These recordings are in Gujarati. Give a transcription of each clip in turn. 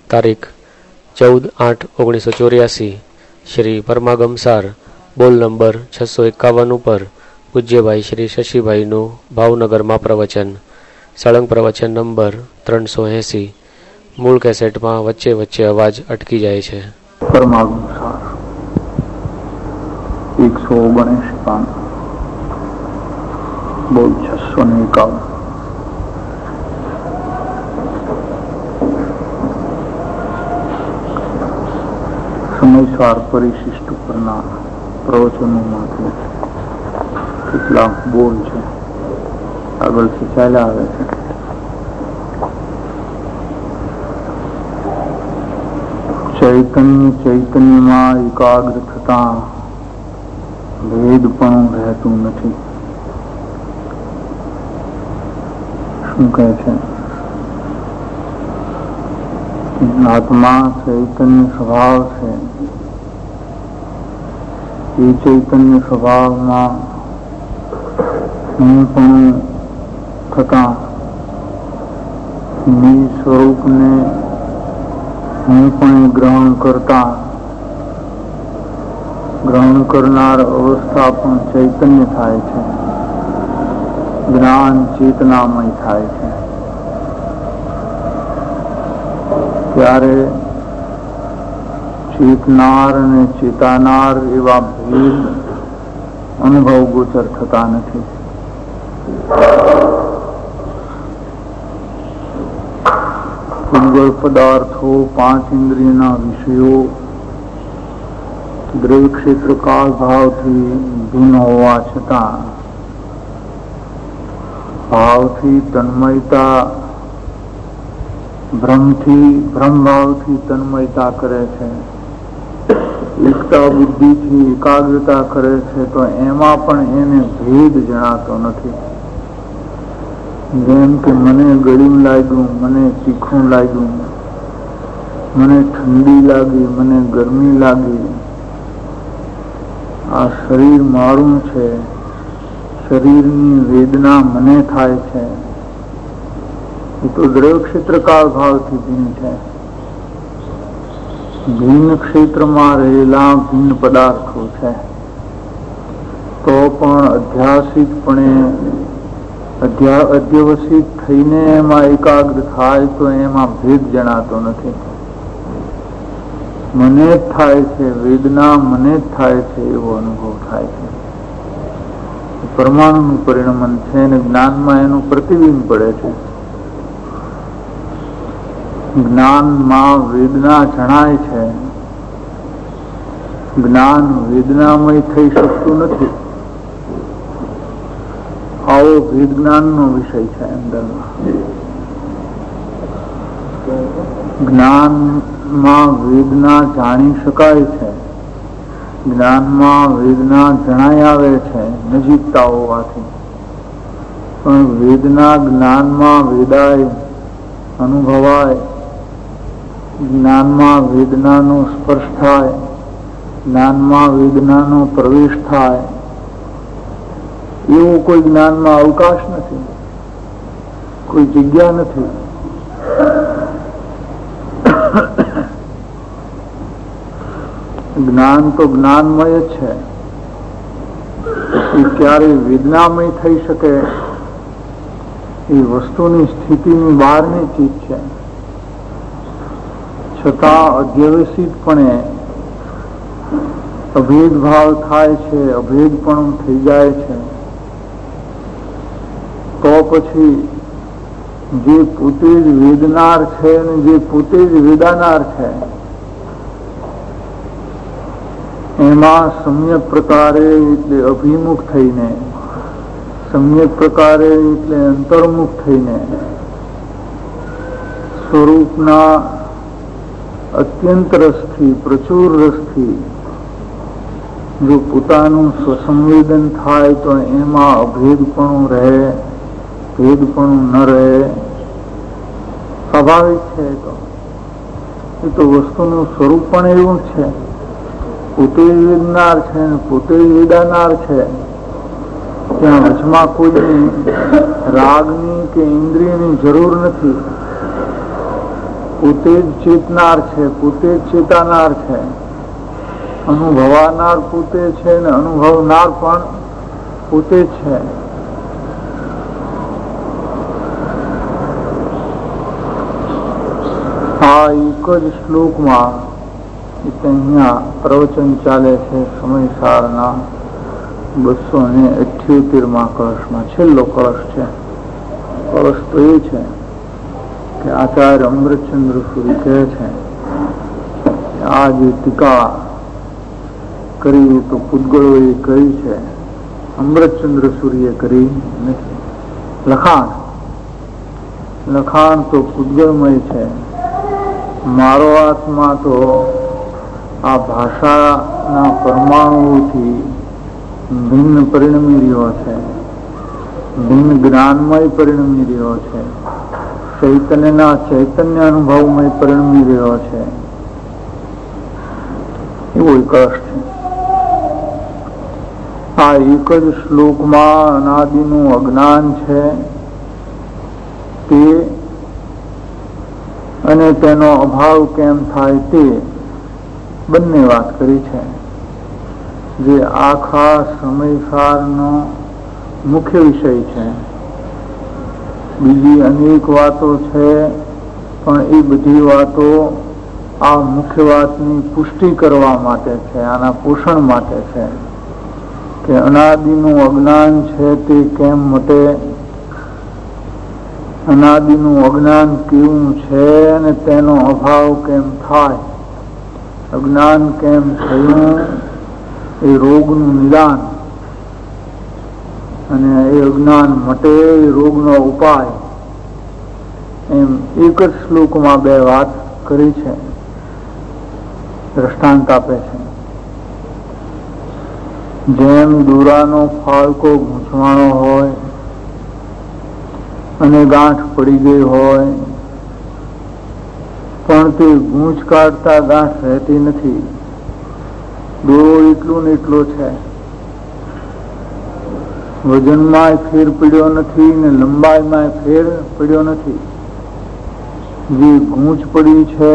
તારીખ 14/8/1984 શ્રી પરમાગમસાર બોલ નંબર 651 ઉપર પૂજ્યભાઈ શ્રી શશીભાઈનું ભાવનગરમાં પ્રવચન, સળંગ પ્રવચન નંબર 380. મૂળ કેસેટમાં વચ્ચે વચ્ચે અવાજ અટકી જાય છે. પરમાગમસાર 179 પાન, બોલ 651. સમયસાર પરિશિષ્ટ પરના પ્રવચનોમાંથી કેટલાક બોલ છે, આગળથી ચાલ્યા આવે છે. ચૈતન્યમાં એકાગ્ર થતા ભેદ પણ રહેતું નથી. શું કહે છે? આત્મા ચૈતન્ય સ્વભાવ છે. એ ચૈતન્ય સ્વભાવમાં હું પણ થતા નિજ સ્વરૂપને હું પણ ગ્રહણ કરનાર અવસ્થા પણ ચૈતન્ય થાય છે. જ્ઞાન ચેતનામય થાય છે. ત્યારે ચેતનાર અને ચેતાનાર એવા ભેદ અનુભવ ગોચર થતા નથી. પૂર્વ પદાર્થો, 5 ઇન્દ્રિયના વિષયો દ્રવ્ય ક્ષેત્ર કાળ ભાવથી ભિન્ન હોવા છતાં ભાવથી તન્મયતા, ભ્રમ ભાવથી તન્મયતા કરે છે, એકતા બુદ્ધિથી એકાગ્રતા કરે છે, તો એમાં પણ એને ભેદ જણાતો નથી. જેમ કે મને ગળ્યું લાગ્યું, મને તીખું લાગ્યું, મને ઠંડી લાગી, મને ગરમી લાગી, આ શરીર મારું છે, શરીરની વેદના મને થાય છે, એ તો દ્રવ્ય ક્ષેત્ર કાળ ભાવથી ભિન્ન છે. ભિન્ન ક્ષેત્રમાં રહેલા ભિન્ન પદાર્થો છે, તો પણ અધ્યવસિત થઈને એમાં એકાગ્ર થાય તો એમાં ભેદ જણાતો નથી. મને જ થાય છે, વેદના મને જ થાય છે એવો અનુભવ થાય છે. પરમાણુનું પરિણમન છે અને જ્ઞાનમાં એનું પ્રતિબિંબ પડે છે. જ્ઞાનમાં વેદના જણાય છે. જ્ઞાન વેદનામય થઈ શકતું નથી. આવો ભેદ જ્ઞાનનો વિષય છે. અંદરમાં જ્ઞાનમાં વેદના જાણી શકાય છે. જ્ઞાનમાં વેદના જણાઈ આવે છે નજીકતા હોવાથી, પણ વેદના જ્ઞાનમાં વેદાય, અનુભવાય, જ્ઞાનમાં વેદનાનો સ્પર્શ થાય, જ્ઞાનમાં વેદનાનો પ્રવેશ થાય, એવો કોઈ જ્ઞાનમાં અવકાશ નથી, કોઈ જગ્યા નથી. જ્ઞાન તો જ્ઞાનમય જ છે. એ ક્યારે વેદનામય થઈ શકે એ વસ્તુની સ્થિતિની બહારની ચીજ છે. છતાં અધ્યવસિતપણે અભેદભાવ થાય છે, અભેદપણું થઈ જાય છે. તો પછી જે પોતે જ વેદનાર છે અને જે પોતે જ વેદાનાર છે, એમાં સમ્યક પ્રકારે એટલે અભિમુખ થઈને, સમ્યક પ્રકારે એટલે અંતર્મુખ થઈને સ્વરૂપના અત્યંત રસથી, પ્રચુર રસથી જો પોતાનું સ્વસંવેદન થાય તો એમાં અભેદપણું રહે, ભેદપણું ન રહે, સ્વાભાવિક છે. એ તો વસ્તુનું સ્વરૂપ પણ એવું છે. પોતે વેદનાર છે ને પોતે વેદાનાર છે. ત્યાં વચમાં કોઈ રાગની કે ઇન્દ્રિયની જરૂર નથી. પોતે જ ચેતનાર છે, પોતે જ ચેતાનાર છે, અનુભવાનાર પોતે છે ને અનુભવનાર પણ પોતે જ છે. આ એક જ શ્લોકમાં અહીંયા પ્રવચન ચાલે છે સમયસારના 278માં કળશમાં. છેલ્લો કળશ છે. કળશ તો એ છે કે આચાર્ય અમૃતચંદ્ર સુરી કહે છે આ જે ટીકા કરી તો પૂતગળોએ કરી છે, અમૃતચંદ્ર સૂરીએ કરી નથી. લખાણ તો પૂતગળમય છે. મારો આત્મા તો આ ભાષાના પરમાણુઓથી ભિન્ન પરિણમી રહ્યો છે, ભિન્ન જ્ઞાનમય પરિણમી રહ્યો છે, ચૈતન્યના ચૈતન્ય અનુભવમય પરિણમી રહ્યો છે. એવો કળશ છે. આ એક જ શ્લોકમાં અનાદિનું અજ્ઞાન છે તે અને તેનો અભાવ કેમ થાય તે બંને વાત કરી છે, જે આખા સમયસારનો મુખ્ય વિષય છે. બીજી અનેક વાતો છે, પણ એ બધી વાતો આ મુખ્ય વાતની પુષ્ટિ કરવા માટે છે, આના પોષણ માટે છે કે અનાદિનું અજ્ઞાન છે તે કેમ મટે, અનાદિનું અજ્ઞાન કેવું છે અને તેનો અભાવ કેમ થાય, અજ્ઞાન કેમ થયું એ રોગનું નિદાન અને એ અજ્ઞાન મટે એ રોગનો ઉપાય, એમ એક જ શ્લોકમાં બે વાત કરી છે. દ્રષ્ટાંત આપે છે. જેમ દોરાનો ફાળકો ગૂંચવાણો હોય અને ગાંઠ પડી ગઈ હોય પણ તે ગૂંચ કાઢતા ગાંઠ રહેતી નથી. દોરો એટલું ને એટલો છે, વજનમાં ફેર પડ્યો નથી ને લંબાઈમાં ફેર પડ્યો નથી. જે ગૂંચ પડી છે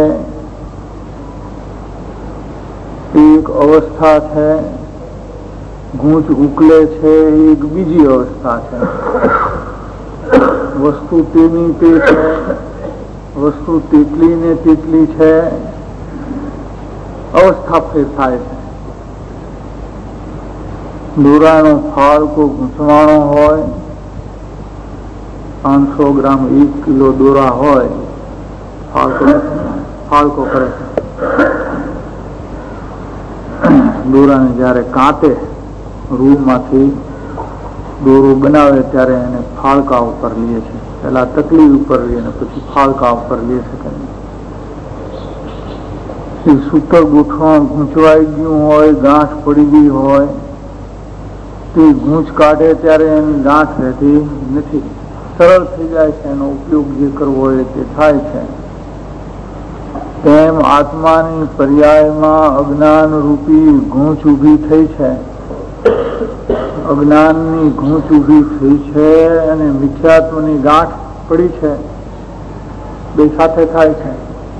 એક અવસ્થા છે, ગૂંચ ઉકલે છે એક બીજી અવસ્થા છે. વસ્તુ તેની તે છે, વસ્તુ તેટલી ને તેટલી છે, અવસ્થા ફેર થાય છે. દોરાનો ફાળકો ગૂંચવાણો હોય, 500 ગ્રામ 1 કિલો દોરા હોય, ફાળકો કરે છે. દોરાને જયારે કાંતે રૂમાંથી દોરો બનાવે ત્યારે એને ફાળકા ઉપર લે છે. પેલા તકલી ઉપર લે અને પછી ફાળકા ઉપર લે છે. સૂતર ગૂંચવાઈ ગયું હોય, ગાંઠ પડી ગઈ હોય, તે ગૂંચ કાઢે ત્યારે એની ગાંઠ રહેતી નથી, સરળ થઈ જાય છે. એનો ઉપયોગ જે કરવો હોય તે થાય છે. તેમ આત્માની પર્યાયમાં અજ્ઞાન રૂપી ગૂંચ ઉભી થઈ છે. અજ્ઞાનની ગૂંચ ઉભી થઈ છે અને મિથ્યાત્વની ગાંઠ પડી છે. બે સાથે થાય છે.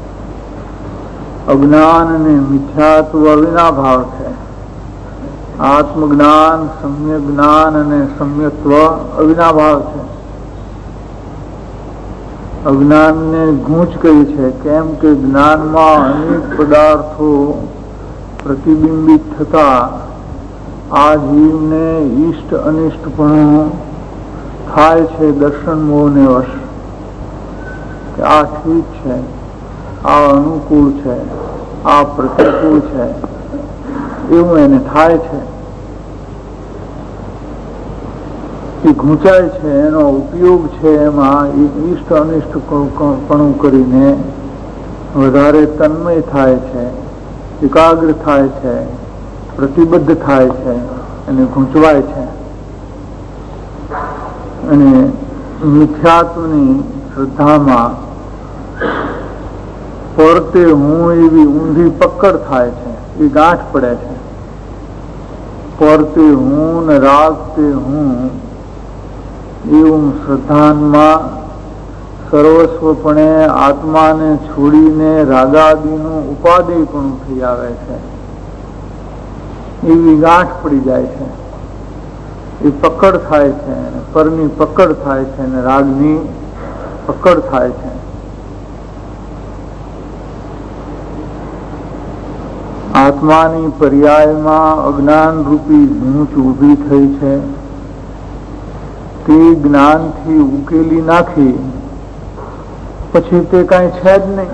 અજ્ઞાન અને મિથ્યાત્વ અવિનાભાવ છે. આત્મજ્ઞાન, સમ્યક જ્ઞાન અને સમ્યત્વ અવિનાભાવ છે. અજ્ઞાનને ગૂંચ કહી છે કેમ કે જ્ઞાનમાં અનેક પદાર્થો પ્રતિબિંબિત થતા આ જીવને ઈષ્ટ અનિષ્ટપણું થાય છે. દર્શન મોહને વશ કે આ ઠીક છે, આ અનુકૂળ છે, આ પ્રતિકૂળ છે, એવું એને થાય છે. એ ગૂંચાય છે, એનો ઉપયોગ છે એમાં ઈષ્ટ અનિષ્ટપણું કરીને વધારે તન્મય થાય છે, એકાગ્ર થાય છે, પ્રતિબદ્ધ થાય છે અને ગૂંચવાય છે. અને મિથ્યાત્વની શ્રદ્ધામાં પરતે હું એવી ઊંધી પકડ થાય છે, એ ગાંઠ પડે છે. પરતે હું ને રાગતે હું એવું શ્રદ્ધામાં સર્વસ્વપણે આત્માને છોડીને રાગાદિનું ઉપાદેય પણ થઈ આવે છે, એવી ગાંઠ પડી જાય છે, એ પકડ થાય છે, પરની પકડ થાય છે અને રાગની પકડ થાય છે. આત્માની પર્યાયમાં અજ્ઞાન રૂપી ગૂંચ ઊભી થઈ છે, તે જ્ઞાનથી ઉકેલી નાખી પછી તે કાંઈ છે જ નહીં.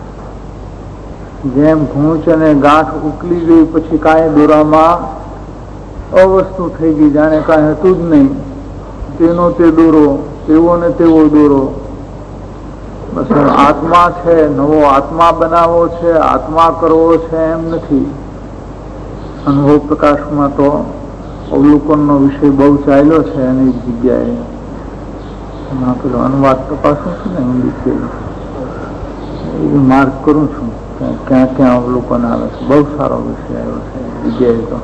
જેમ ગૂંચ અને ગાંઠ ઉકલી ગઈ પછી કાંઈ દોરામાં અવસ્તુ થઈ ગઈ, જાણે કાંઈ હતું જ નહીં. તેનો તે દોરો, તેવો ને તેવો દોરો. બસ આત્મા છે, નવો આત્મા બનાવવો છે, આત્મા કરવો છે એમ નથી. અનુભવ પ્રકાશમાં તો અવલોકનનો વિષય બહુ ચાલ્યો છે એની જગ્યાએ. હમણાં પેલો અનુવાદ તપાસું છું ને હિન્દી, એ માર્ક કરું છું ક્યાં ક્યાં અવલોકન આવે છે. બહુ સારો વિષય આવ્યો છે જગ્યાએ તો,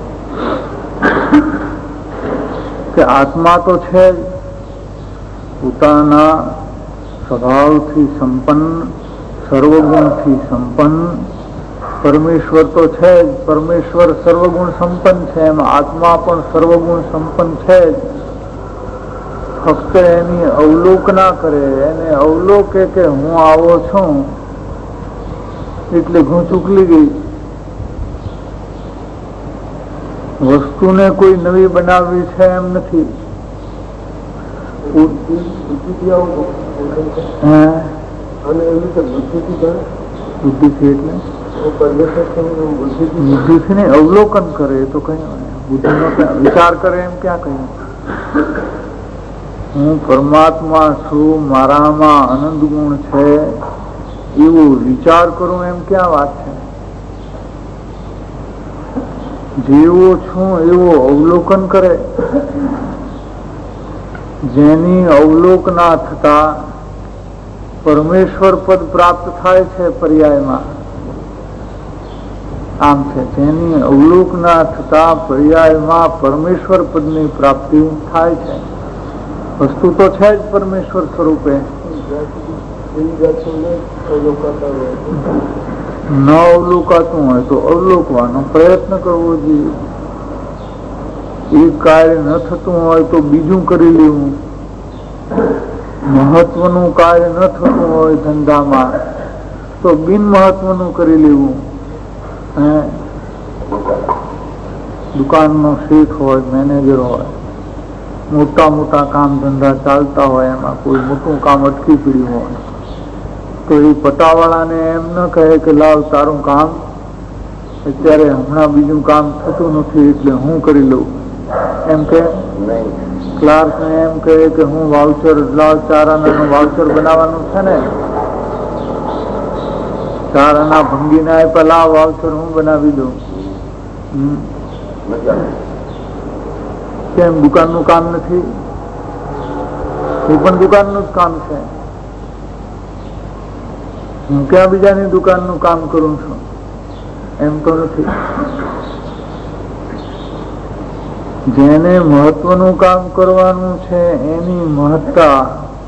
કે આત્મા તો છે જ, પોતાના સ્વભાવથી સંપન્ન, સર્વગુણથી સંપન્ન. પરમેશ્વર તો છે જ, પરમેશ્વર સર્વગુણ સંપન્ન છે, એમ આત્મા પણ સર્વગુણ સંપન્ન છે જ. ફક્ત એની અવલોકના કરે, એને અવલોકે કે હું આવો છું એટલે ગૂંચ ઉકલી ગઈ. વસ્તુને કોઈ નવી બનાવવી છે એમ નથી. બુદ્ધિથી એટલે બુદ્ધિથી ને અવલોકન કરે તો કહ્યું, બુદ્ધિનો વિચાર કરે એમ ક્યાં કહ્યું? હું પરમાત્મા છું, મારામાં આનંદ ગુણ છે એવો વિચાર કરું એમ ક્યાં વાત છે? જેવો છું એવો અવલોકન કરે. જેની અવલોકના થતા પરમેશ્વર પદ પ્રાપ્ત થાય છે પર્યાયમાં. આમ છે, જેની અવલોકના થતા પર્યાયમાં પરમેશ્વર પદની પ્રાપ્તિ થાય છે. વસ્તુ તો છે જ પરમેશ્વર સ્વરૂપે. ન અવલોકાતું હોય તો અવલોકવાનો પ્રયત્ન કરવો જોઈએ. એ કાર્ય ન થતું હોય તો બીજું કરી લેવું. મહત્વનું કાર્ય ન થતું હોય ધંધામાં તો બિન મહત્વનું કરી લેવું. દુકાનનો શેઠ હોય, મેનેજર હોય, મોટા મોટા કામ ધંધા ચાલતા હોય, એમાં કોઈ મોટું કામ અટકી પડ્યું હોય તો એ પટાવાળાને એમ ન કહે કે લાવ તારું કામ અત્યારે હમણાં બીજું કામ થતું નથી એટલે હું કરી લઉં. એમ કે ક્લાર્ક ને એમ કહે કે હું વાઉચર લાવ, 4 આનાનું વાઉચર બનાવવાનું છે ને, 4 આના ભંગીને આપ્યા, લાવ વાઉચર હું બનાવી દઉં. કેમ? દુકાનનું કામ નથી? એ પણ દુકાનનું જ કામ છે. હું ક્યાં બીજાની દુકાનનું કામ કરું છું? એમ તો નથી. જેને મહત્વનું કામ કરવાનું છે એની મહત્તા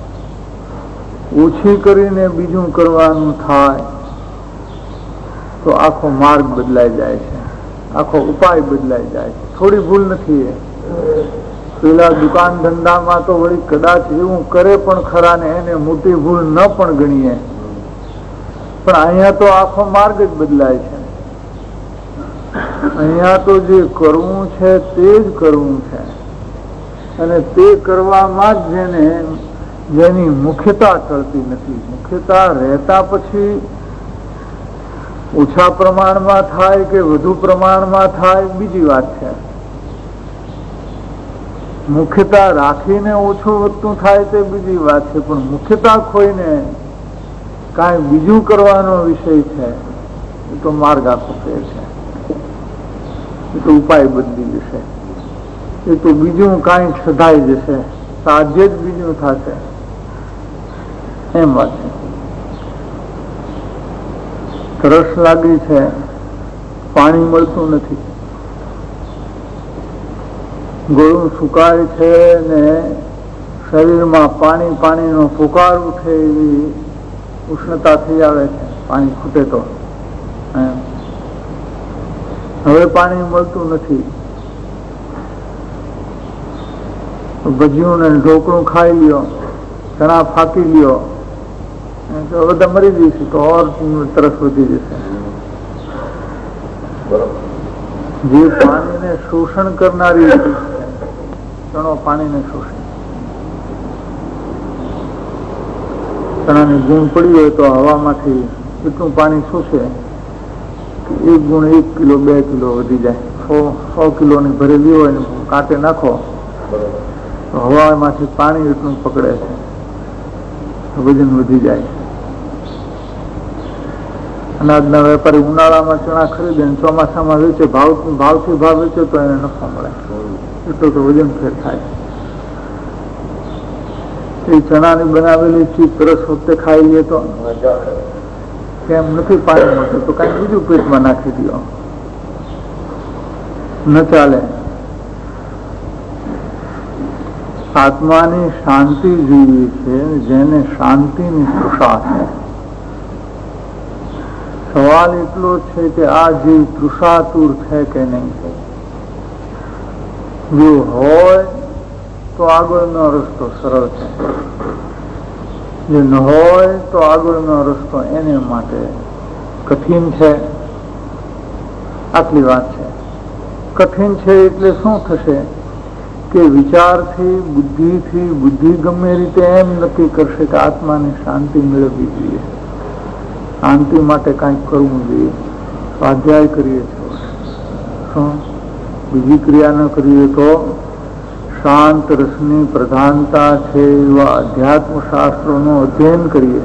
ઓછી કરીને બીજું કરવાનું થાય તો આખો માર્ગ બદલાઈ જાય છે, આખો ઉપાય બદલાઈ જાય છે. થોડી ભૂલ નથી એ. પેલા દુકાન ધંધામાં તો વળી કદાચ એવું કરે પણ ખરા ને એને મોટી ભૂલ ન પણ ગણીએ, પણ અહીંયા તો આખો માર્ગ જ બદલાય છે. અહીંયા તો જે કરવું છે તે જ કરવું છે અને તે કરવામાં જ જેની મુખ્યતા ટળતી નથી. મુખ્યતા રહેતા પછી ઓછા પ્રમાણમાં થાય કે વધુ પ્રમાણમાં થાય બીજી વાત છે. મુખ્યતા રાખીને ઓછું વધતું થાય તે બીજી વાત છે, પણ મુખ્યતા ખોઈને કાંઈ બીજું કરવાનો વિષય છે એ તો માર્ગ આખો ફેર છે. એ તો ઉપાય બદલી જશે, એ તો બીજું કાંઈક સધાઈ જશે, સાધ્ય જ બીજું થશે. એમ વાત છે. તરસ લાગી છે, પાણી મળતું નથી, ગળું સુકાય છે ને શરીરમાં પાણી પાણીનો પુકાર ઉઠે એવી ઉષ્ણતા થઈ આવે છે પાણી ખૂટે તો. હવે પાણી મળતું નથી. ભજીયું ને ઢોકળું ખાઈ લ્યો, ચણા ફાંકી લ્યો, તો બધા મરી જઈશું તો ઓર તરસ વધી જશે. જે પાણીને શોષણ કરનારી ચણો પાણીને શોષણ. ચણાની ગુણ પડી હોય તો હવામાંથી એટલું પાણી શોષે કે 1 ગુણ 1 કિલો 2 કિલો વધી જાય. 100 કિલોની ભરેલી હોય ને કાંટે નાખો તો હવામાંથી પાણી એટલું પકડે છે, વજન વધી જાય. અનાજના વેપારી ઉનાળામાં ચણા ખરીદે ને ચોમાસામાં વેચે, ભાવથી ભાવ વેચે તો એને નફો મળે, એટલું તો વજન ફેર થાય. એ ચણાની બનાવેલી ચીજ તરસ વખતે ખાઈ લે તો કેમ નથી પાણી મળતું તો કઈ બીજું પેટમાં નાખી દો, ન ચાલે. આત્માની શાંતિ જોઈએ છે જેને શાંતિની તૃષા છે. સવાલ એટલો છે કે આ જીવ તૃષાતુર છે કે નહીં. જો હોય તો આગળનો રસ્તો સરળ છે, જો ન હોય તો આગળનો રસ્તો એને માટે કઠિન છે. આટલી વાત છે. કઠિન છે એટલે શું થશે કે વિચારથી બુદ્ધિથી બુદ્ધિ ગમે રીતે એમ નક્કી કરશે કે આત્માની શાંતિ મેળવવી જોઈએ, શાંતિ માટે કંઈક કરવું જોઈએ, સ્વાધ્યાય કરીએ છીએ, શું બીજી ક્રિયા ન કરીએ તો શાંત રસની પ્રધાનતા છે એવા અધ્યાત્મ શાસ્ત્રોનું અધ્યયન કરીએ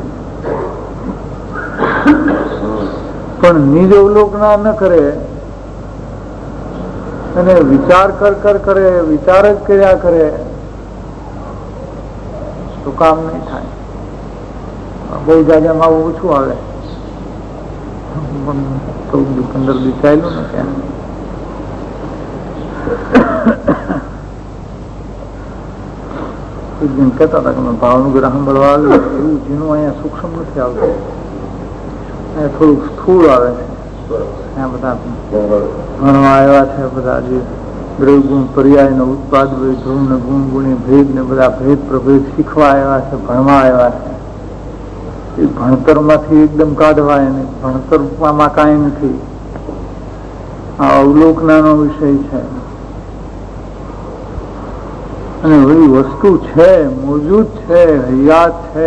પણ નિજ અવલોકના ન કરે અને વિચાર કરે, વિચાર જ કર્યા કરે તો કામ નહીં થાય. બહુ જાજામાં આવું ઓછું આવે, 14-15 દી ચાલ્યું ને ત્યાં. એક દિન કહેતા હતા કે ભાવનગર સાંભળવા આવ્યું, એવું ઝીણું અહીંયા સૂક્ષ્મ નથી આવતું, અહીંયા થોડુંક સ્થૂળ આવે છે. ત્યાં બધા ભણવા આવ્યા છે, બધા જે દ્રવ્યગુણ પર્યાય નો ઉત્પાદ ધ્રુવ ને ગુણ ગુણી ભેદ ને બધા ભેદ પ્રભેદ શીખવા આવ્યા છે, ભણવા આવ્યા છે. એ ભણતરમાંથી એકદમ કાઢવાય નહીં, ભણતરમાં કાંઈ નથી. આ અવલોકનાનો વિષય છે અને બધી વસ્તુ છે, મોજૂદ છે, હયાત છે.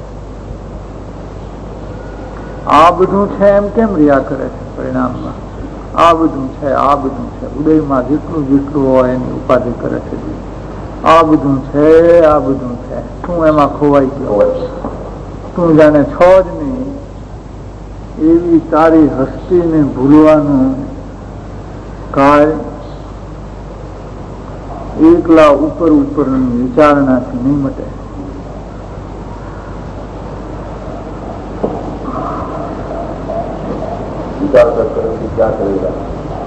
આ બધું છે એમ કેમ રહ્યા કરે છે પરિણામમાં? આ બધું છે, આ બધું છે, ઉદયમાં જેટલું જેટલું હોય એની ઉપાધિ કરે છે. આ બધું છે, આ બધું છે, તું એમાં ખોવાઈ ગયો, તું જાણે છો જ નહીં એવી તારી હસ્તીને ભૂલવાનું કાય એકલા ઉપર વિચારણાથી નહીં મટે. વિચાર કરવાથી ક્યાં કરેગા?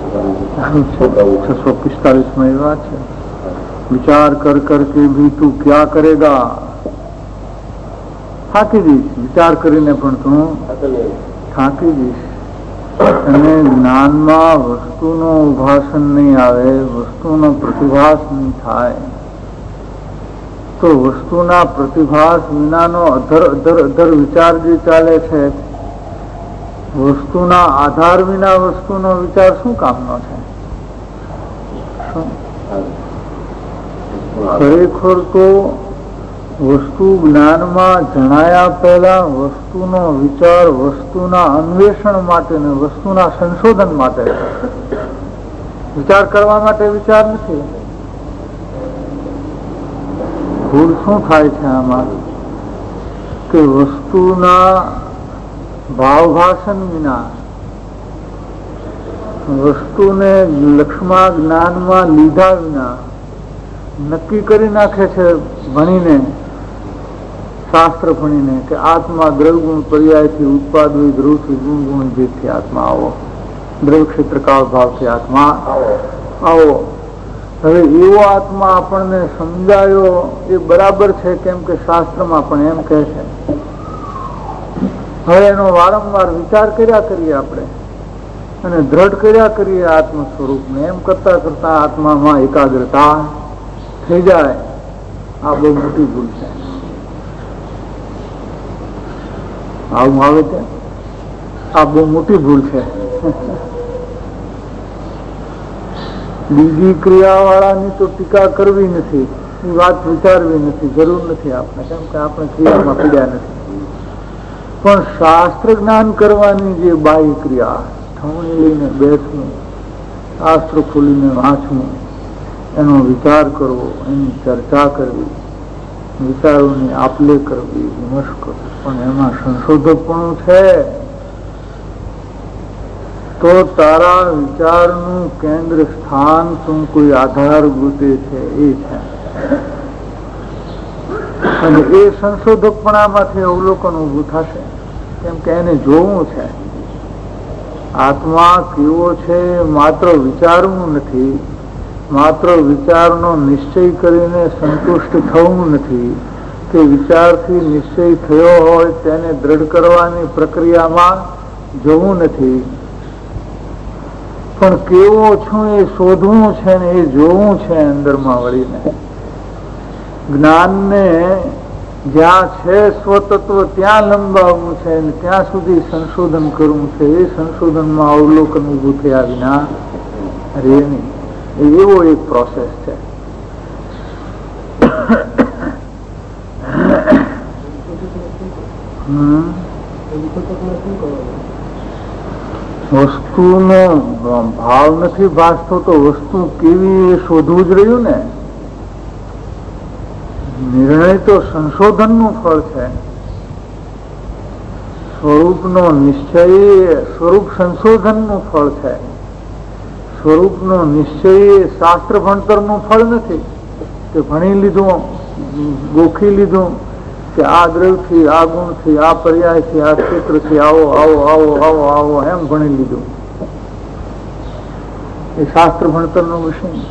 645 में बात है, विचार कर करके भी तू क्या करेगा? થાકી જઈશ, વિચાર કરીને પણ તું થાકી જઈશ. અને જ્ઞાનમાં વસ્તુનો ઉભાસન નહીં આવે, વસ્તુનો પ્રતિભાસ નહીં થાય તો વસ્તુના પ્રતિભાસ વિનાનો અધર વિચાર જે ચાલે છે, વસ્તુના આધાર વિના વસ્તુનો વિચાર શું કામનો છે? ખરેખર તો વસ્તુ જ્ઞાનમાં જણાયા પહેલા વસ્તુનો વિચાર વસ્તુના અન્વેષણ માટે ને વસ્તુના સંશોધન માટે, વિચાર કરવા માટે વિચાર નથી. ભૂલ શું થાય છે આમાં કે વસ્તુના ભાવભાષણ વિના, વસ્તુને લક્ષ્મા જ્ઞાનમાં લીધા વિના નક્કી કરી નાખે છે ભણીને, શાસ્ત્ર ભણીને કે આત્મા દ્રવગુણ પર્યાયથી ઉત્પાદ હોય, ધ્રુવથી ગુણ ગુણ ભેદથી આત્મા આવો, દ્રવ ક્ષેત્ર કાળ ભાવથી આત્મા આવો. હવે એવો આત્મા આપણને સમજાયો એ બરાબર છે, કેમ કે શાસ્ત્રમાં પણ એમ કહે છે. હવે એનો વારંવાર વિચાર કર્યા કરીએ આપણે અને દ્રઢ કર્યા કરીએ આત્મ સ્વરૂપને, એમ કરતા કરતા આત્મામાં એકાગ્રતા થઈ જાય. આ બહુ મોટી ભૂલ છે. આવું આવે છે, આ બહુ મોટી ભૂલ છે. બીજી ક્રિયા વાળાની તો ટીકા કરવી નથી, એ વાત વિચારવી નથી, જરૂર નથી આપણે, કેમ કે આપણે ક્રિયામાં પીડ્યા નથી. પણ શાસ્ત્ર જ્ઞાન કરવાની જે બાહ્ય ક્રિયા, ઠમણી લઈને બેસવું, શાસ્ત્ર ખોલીને વાંચવું, એનો વિચાર કરવો, એની ચર્ચા કરવી, વિચારોની આપલે કરવી, વિમર્શ કરવી, પણ એમાં સંશોધકપણું છે. તો તારા વિચારનું કેન્દ્ર સ્થાન શું કોઈ આધારભૂતે છે એ છે, અને એ સંશોધકપણામાંથી અવલોકન ઉભું થશે, કેમ કે એને જોવું છે આત્મા કેવો છે. માત્ર વિચારવું નથી, માત્ર વિચારનો નિશ્ચય કરીને સંતુષ્ટ થવું નથી, કે વિચારથી નિશ્ચય થયો હોય તેને દ્રઢ કરવાની પ્રક્રિયામાં જવું નથી, પણ કેવો છું એ શોધવું છે ને એ જોવું છે અંદરમાં વળીને. જ્ઞાનને જ્યાં છે સ્વતત્વ ત્યાં લંબાવવું છે અને ત્યાં સુધી સંશોધન કરવું છે. એ સંશોધનમાં અવલોકન ઉભું થયા વિના રે નહીં. એવો એક પ્રોસેસ છે. વસ્તુનો ભાવ નથી ભાસતો તો વસ્તુ કેવી એ શોધવું જ રહ્યું ને. નિર્ણય તો સંશોધનનું ફળ છે. સ્વરૂપનો નિશ્ચય સ્વરૂપ સંશોધનનું ફળ છે. સ્વરૂપનો નિશ્ચય શાસ્ત્ર ભણતરનું ફળ નથી કે ભણી લીધું, ગોખી લીધું કે આ દ્રવ્યથી, આ ગુણથી, આ પર્યાયથી, આ ક્ષેત્રથી આવો આવો આવો આવો આવો એમ ભણી લીધું. એ શાસ્ત્ર ભણતરનો વિષય નથી.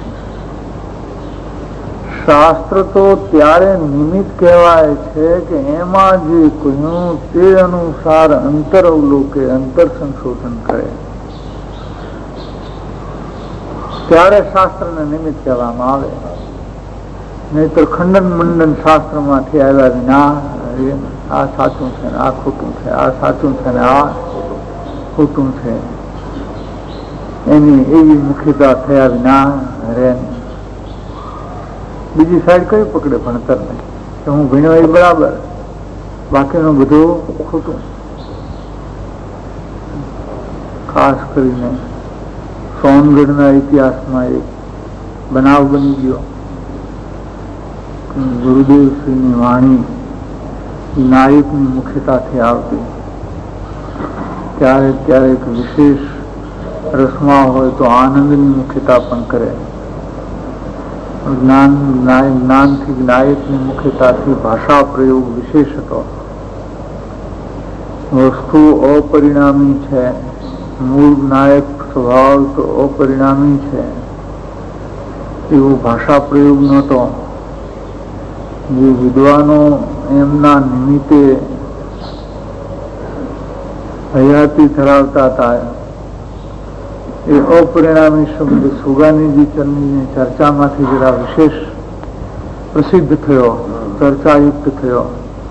શાસ્ત્ર તો ત્યારે નિમિત્ત કહેવાય છે કે એમાં જે કહ્યું તે અનુસાર અંતર અવલોકે, અંતર સંશોધન કરે, ત્યારે શાસ્ત્રને નિમિત્ત કહેવામાં આવે. નહીતર ખંડન મંડન શાસ્ત્રમાંથી આવ્યા વિના આ સાચું છે ને આ ખોટું છે, આ સાચું છે ને આ ખોટું છે, એની એવી મુખ્યતા થયા વિના રહે. બીજી સાઈડ કઈ પકડે ભણતર ને કે હું ભણ્યો એ બરાબર, બાકીનું બધું ખોટું. ખાસ કરીને સોનગઢના ઇતિહાસમાં એક બનાવ બની ગયો. ગુરુદેવશ્રીની વાણી નાયકની મુખ્યતાથી આવતી. ક્યારેક ક્યારેક વિશેષ રસમાં હોય તો આનંદની મુખ્યતા પણ કરે. જ્ઞાનથી નાયકની મુખ્યતાથી ભાષા પ્રયોગ વિશેષ હતો. વસ્તુ અપરિણામી છે, મૂળ નાયક સ્વભાવ તો અપરિણામી છે, એવો ભાષા પ્રયોગ નહોતો. જે વિદ્વાનો એમના નિમિત્તે હયાતી ધરાવતા હતા એ અપરિણામી શબ્દ સુગાનીજી ચરણીની ચર્ચામાંથી જરા વિશેષ પ્રસિદ્ધ થયો, ચર્ચાયુક્ત થયો.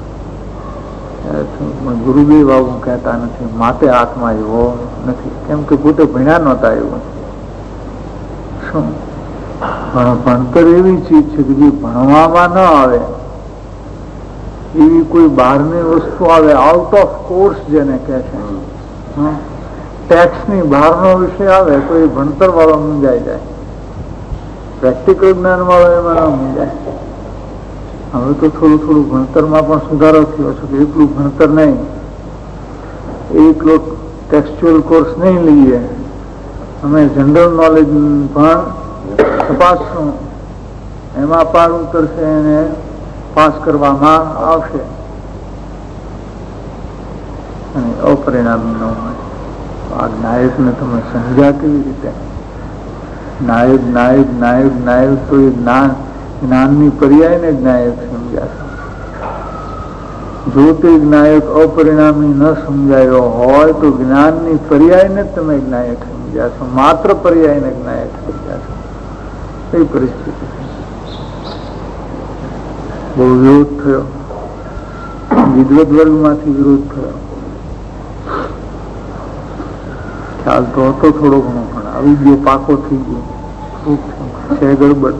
ગુરુદેવ આવું કહેતા નથી, માટે આત્મા એવો નથી, કેમ કે પોતે ભણ્યા નહોતા. એવું શું ભણતર એવી ચીજ છે કે જે ભણવામાં ન આવે, એવી કોઈ બહારની વસ્તુ આવે આઉટ ઓફ કોર્સ જેને કહે છે, ટેક્સની બહારનો વિષય આવે તો એ ભણતર વાળો મૂંઝાઈ જાય, પ્રેક્ટિકલ જ્ઞાન વાળો એમાં ન મૂંઝાય. હવે તો થોડું થોડું ભણતરમાં પણ સુધારો થયો છે કે એકલું ભણતર નહીં, એકલો ટેક્સ્ચ્યુઅલ કોર્સ નહીં લઈએ, અમે જનરલ નોલેજ પણ તપાસશું, એમાં પાર ઉતરશે એને પાસ કરવામાં આવશે અને અપરિણામી ન હોય. આ નાયકને તમે સમજ્યા કેવી રીતે? નાયક નાયક નાયક નાયક તો એ જ્ઞાનની પર્યાયને જ નાયક સમજ્યા. જો તે નાયક અપરિણામી ન સમજાયો હોય તો જ્ઞાનની પર્યાયને જ તમે નાયક સમજ્યા છો, માત્ર પર્યાયને જ નાયક સમજ્યા છો. એ પરિસ્થિતિ બહુ વિરોધ થયો, વિદ્વત વર્ગમાંથી વિરોધ થયો. ખ્યાલ તો હતો થોડો ઘણો, પણ આવી ગયો, પાકો થઈ ગયો, છે ગડબડ.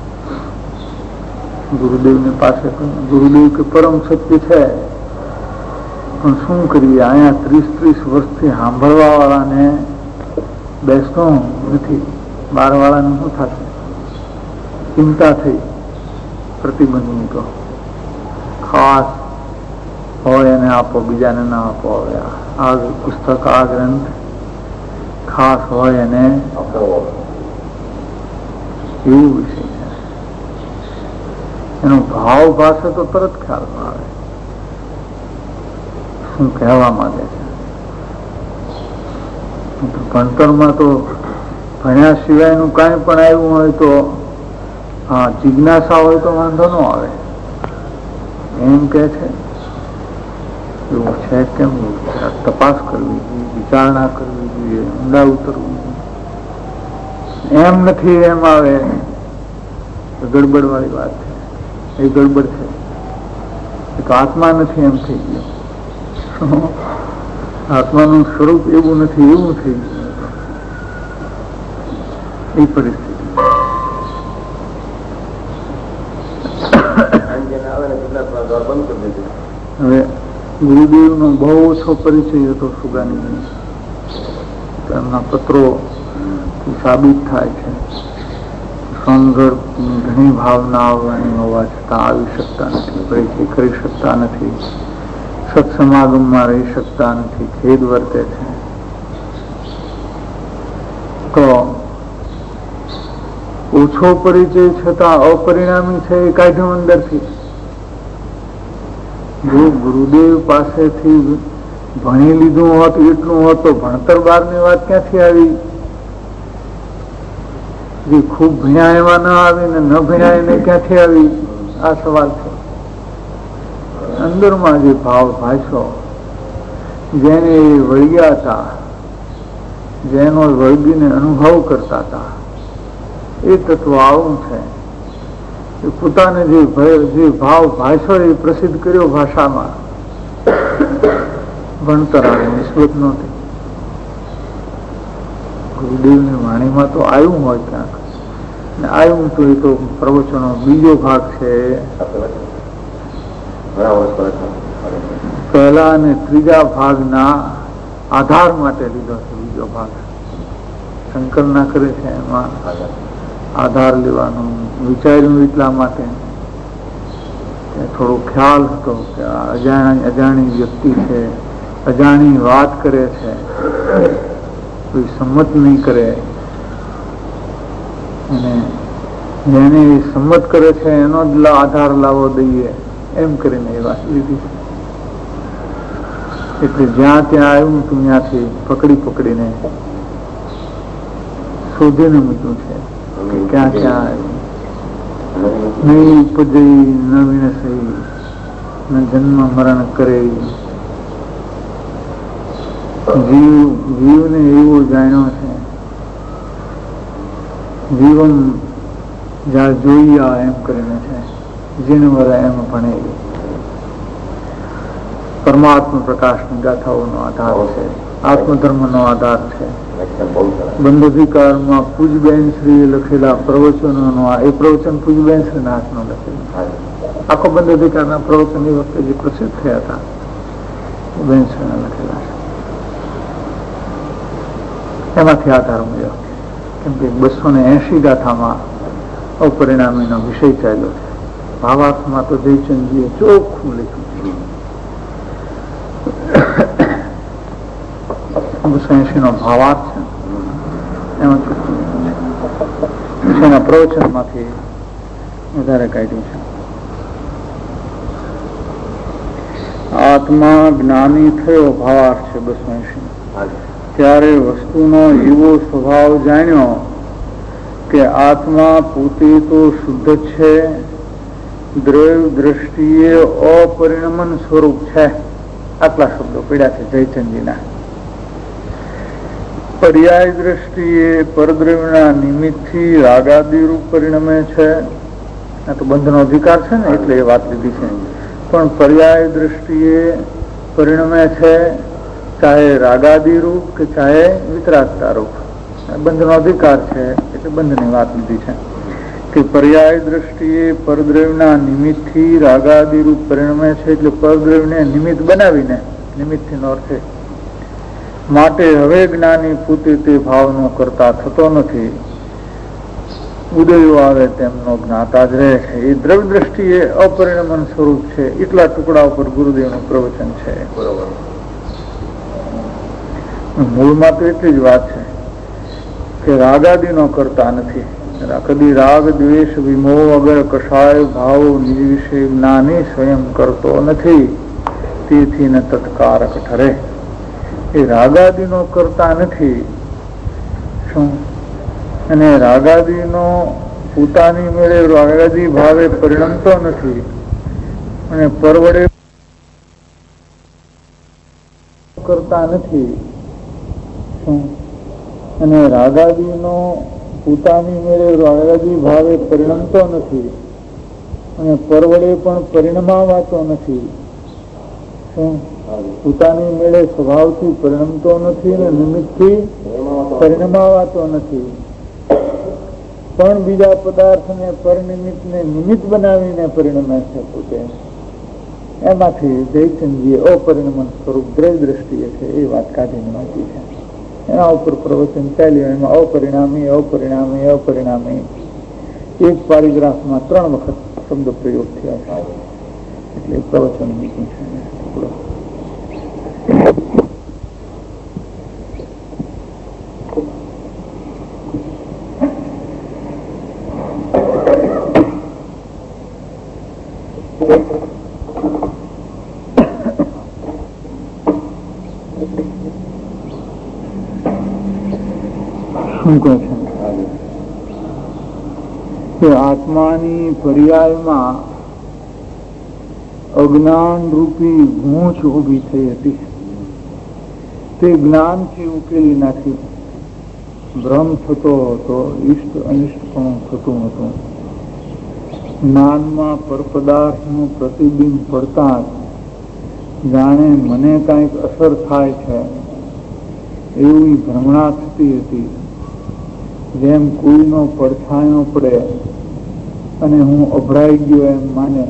ગુરુદેવની પાસે ગુરુદેવ કે પરમ સત્ય છે, પણ શું કરીએ, અહીંયા 30-30 વર્ષથી સાંભળવા વાળાને બેસતો નથી, બાર વાળાને શું થશે? ચિંતા થઈ, પ્રતિબંધ મૂક્યો. ખાસ હોય એને આપો, બીજાને ના આપો. હવે આ પુસ્તક, આ ગ્રંથ ખાસ હોય એને એવું વિષય છે. એનો ભાવ ભાષે તો તરત ખ્યાલમાં આવે શું કહેવા માંગે છે. ભણતરમાં તો ભણ્યા સિવાયનું કાંઈ પણ આવ્યું હોય તો જિજ્ઞાસા હોય તો વાંધો ન આવે. એમ કે છે એવું છે કેમ, તપાસ કરવી જોઈએ, વિચારણા કરવી જોઈએ, ઊંડા ઉતરવું જોઈએ. એમ નથી, એમ આવે ગડબડ વાળી વાત છે. એ ગડબડ છે, એ તો આત્મા નથી એમ થઈ ગયો. આત્માનું સ્વરૂપ એવું નથી, એવું થઈ ગયું. એ પરિસ્થિતિ. હવે ગુરુદેવ નો બહુ ઓછો પરિચય હતો સુગાની. એમના પત્રો સાબિત થાય છે. સંઘર્ષ ઘણી ભાવના આવવાની હોવા છતાં આવી શકતા નથી, પરિચય કરી શકતા નથી, સત્સમાગમમાં રહી શકતા નથી, ખેદ વર્તે છે. તો ઓછો પરિચય છતાં અપરિણામી છે એ કાઢ્યું અંદરથી. જો ગુરુદેવ પાસેથી ભણી લીધું હોત, એટલું હોત તો ભણતર બારની વાત ક્યાંથી આવી? જે ખૂબ ભણ્યા એમાં ના આવી ને ન ભણ્યા એને ક્યાંથી આવી? આ સવાલ છે. અંદરમાં જે ભાવ ભાષો જેને વળગ્યા હતા, જેનો વળગીને અનુભવ કરતા હતા, એ તત્વ આવું છે. એ પોતાને જે ભાવ ભાષો એ પ્રસિદ્ધ કર્યો ભાષામાં, ભણતર આવે નિસ્બત નહોતી. ગુરુદેવની વાણીમાં તો આવ્યું હોય ક્યાંક, ને આવ્યું તો એ તો પ્રવચનો બીજો ભાગ છે. પહેલા અને ત્રીજા ભાગના આધાર માટે લીધો છે. બીજો ભાગ શંકર ના કરે છે, એમાં આધાર લેવાનું વિચાર્યું એટલા માટે થોડો ખ્યાલ હતો કે અજાણી વ્યક્તિ છે, અજાણી વાત કરે છે, કોઈ સંમત નહીં કરે, અને જેને સંમત કરે છે એનો જ આધાર લાવો દઈએ, એમ કરીને એ વાત લીધી. એટલે જ્યાં ત્યાં આવ્યું તું ત્યાંથી પકડીને શોધીને મૂક્યું છે કે ક્યાં ક્યાં આવ્યું. નહીં ઉપજઈ ન વિનસઈ ન જન્મ મરણ કરે. જીવને એવો જાણ્યો છે, જીવન જ્યાં જોયા એમ કરીને છે, જીનવર એમ ભણે. પરમાત્મા પ્રકાશની ગાથાઓનો આધાર છે, આત્મધર્મનો આધાર છે. બંધાધિકારમાં પૂજબેન શ્રીએ લખેલા પ્રવચનોનો એ પ્રવચન પૂજબેન શ્રીના હાથમાં લખેલું. આખો બંધાધિકારના પ્રવચન એ વખતે જે પ્રસિદ્ધ થયા હતા બેન શ્રીના લખેલા છે. એમાંથી આધાર મળ્યો, કેમ કે 280 ગાથામાં અપરિણામીનો વિષય ચાલ્યો છે. ભાવાર્થમાં તો જયચંદજીએ ચોખ્ખું લખ્યું છે. 280 નો ભાવાર્થ છે, એમાં ચોખ્ખું છે. એના પ્રવચનમાંથી વધારે કાઢ્યું છે. આત્મા જ્ઞાની થયો ભાવાર્થ છે 280. ત્યારે વસ્તુનો એવો સ્વભાવ જાણ્યો કે આત્મા પોતે તો શુદ્ધ છે, દ્રવ્ય દ્રષ્ટિએ અપરિણમન સ્વરૂપ છે. આટલા શબ્દો પડ્યા છે જયચંદજીના. પર્યાય દ્રષ્ટિએ પરદ્રવ્યના નિમિત્તથી રાગાદી રૂપ પરિણમે છે. આ તો બંધનો અધિકાર છે ને એટલે એ વાત લીધી છે. પણ પર્યાય દ્રષ્ટિએ પરિણમે છે, ચાહે રાગાદી રૂપ કે ચાહે વિતરાગતા રૂપ. બંધનો અધિકાર છે એટલે બંધની વાત લીધી છે કે પર્યાય દ્રષ્ટિએ પરદ્રવ્યના નિમિત્તથી રાગાદી રૂપ પરિણમે છે. એટલે પરદ્રવ્યને નિમિત્ત બનાવીને, નિમિત્તથી નો અર્થ માટે હવે જ્ઞાની પોતે તે ભાવનો કરતા થતો નથી. ઉદયો આવે તેમનો જ્ઞાતા જ રહે છે. એ દ્રવ્ય દ્રષ્ટિએ અપરિણમન સ્વરૂપ છે. એટલા ટુકડા ઉપર ગુરુદેવનું પ્રવચન છે. મૂળમાં તો એટલી જ વાત છે કે રાગાદીનો કરતા નથી. કદી રાગ દ્વેષ વિમોહ વગર કશાય ભાવ નિજ વિશે જ્ઞાની સ્વયં કરતો નથી. તેથી ન તત્કારક ઠરે. એ રાગાદીનો કરતા નથી. શું? અને રાગાદીનો પોતાની મેળે રાગાદી ભાવે પરિણમતો નથી અને પરવડે કરતા નથી. શું? અને રાગાદીનો પોતાની મેળે રાગાદી ભાવે પરિણમતો નથી અને પરવડે પણ પરિણમાવાતો નથી. શું? પોતાની મેળે સ્વભાવથી પરિણમતો નથી અને નિમિત્તથી પરિણમાવાતો નથી, પણ બીજા પદાર્થને પરનિમિત્તને નિમિત્ત બનાવીને પરિણમે છે પોતે. એમાંથી જયચંદજીએ અપરિણમન સ્વરૂપ દ્રવ્ય દ્રષ્ટિએ છે એ વાત કાઢીને વાંચી છે. એના ઉપર પ્રવચન ચાલ્યું. એમાં અપરિણામી અપરિણામી અપરિણામી એક પેરેગ્રાફમાં 3 વખત શબ્દ પ્રયોગ થયા છે. એટલે પ્રવચન મૂક્યું છે. શું કહે છે કે આત્માની પર્યાયમાં અજ્ઞાન રૂપી ગૂંચ ઉભી થઈ હતી. તે જ્ઞાનથી ઉકેલી નાખી. ભ્રમ થતો હતો, ઇષ્ટ અનિષ્ટ પણ થતું હતું. જ્ઞાનમાં પરપદાર્થનું પ્રતિબિંબ પડતા જાણે મને કંઈક અસર થાય છે એવી ભ્રમણા થતી હતી. જેમ કોઈનો પડછાયો પડે અને હું અભરાઈ ગયો એમ માને.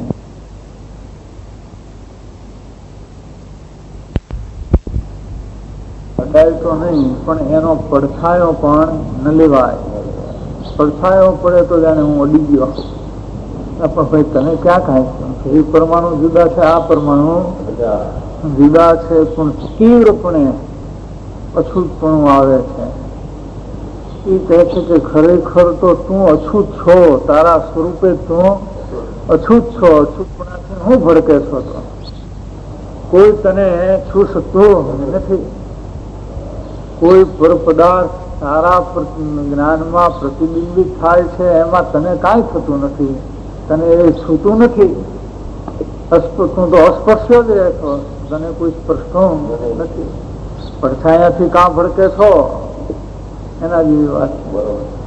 અડાય તો નહીં, પણ એનો પડછાયો પણ ન લેવાય. પડછાયો પડે તો જાણે હું અડી ગયો. પણ ભાઈ તને ક્યાં કાંઈ છે? એ પરમાણુ જુદા છે, આ પરમાણુ જુદા છે, પણ તીવ્રપણે અછૂતપણું આવે છે. એ કહે છે કે ખરેખર તો તું અછૂત છો, તારા સ્વરૂપે તું અછૂત છો. અછૂતપણાથી હું ભડકે છો? તો કોઈ તને છું શકતું નથી. કોઈ પરપદાર્થ તારા જ્ઞાનમાં પ્રતિબિંબિત થાય છે એમાં તને કાંઈ થતું નથી. તને એ છૂતું નથી. તું તો અસ્પર્શ્ય જ રહે છો. તને કોઈ સ્પર્શતું નથી. પડછાયાથી કાં ભડકે છો એના જેવી વાત છે.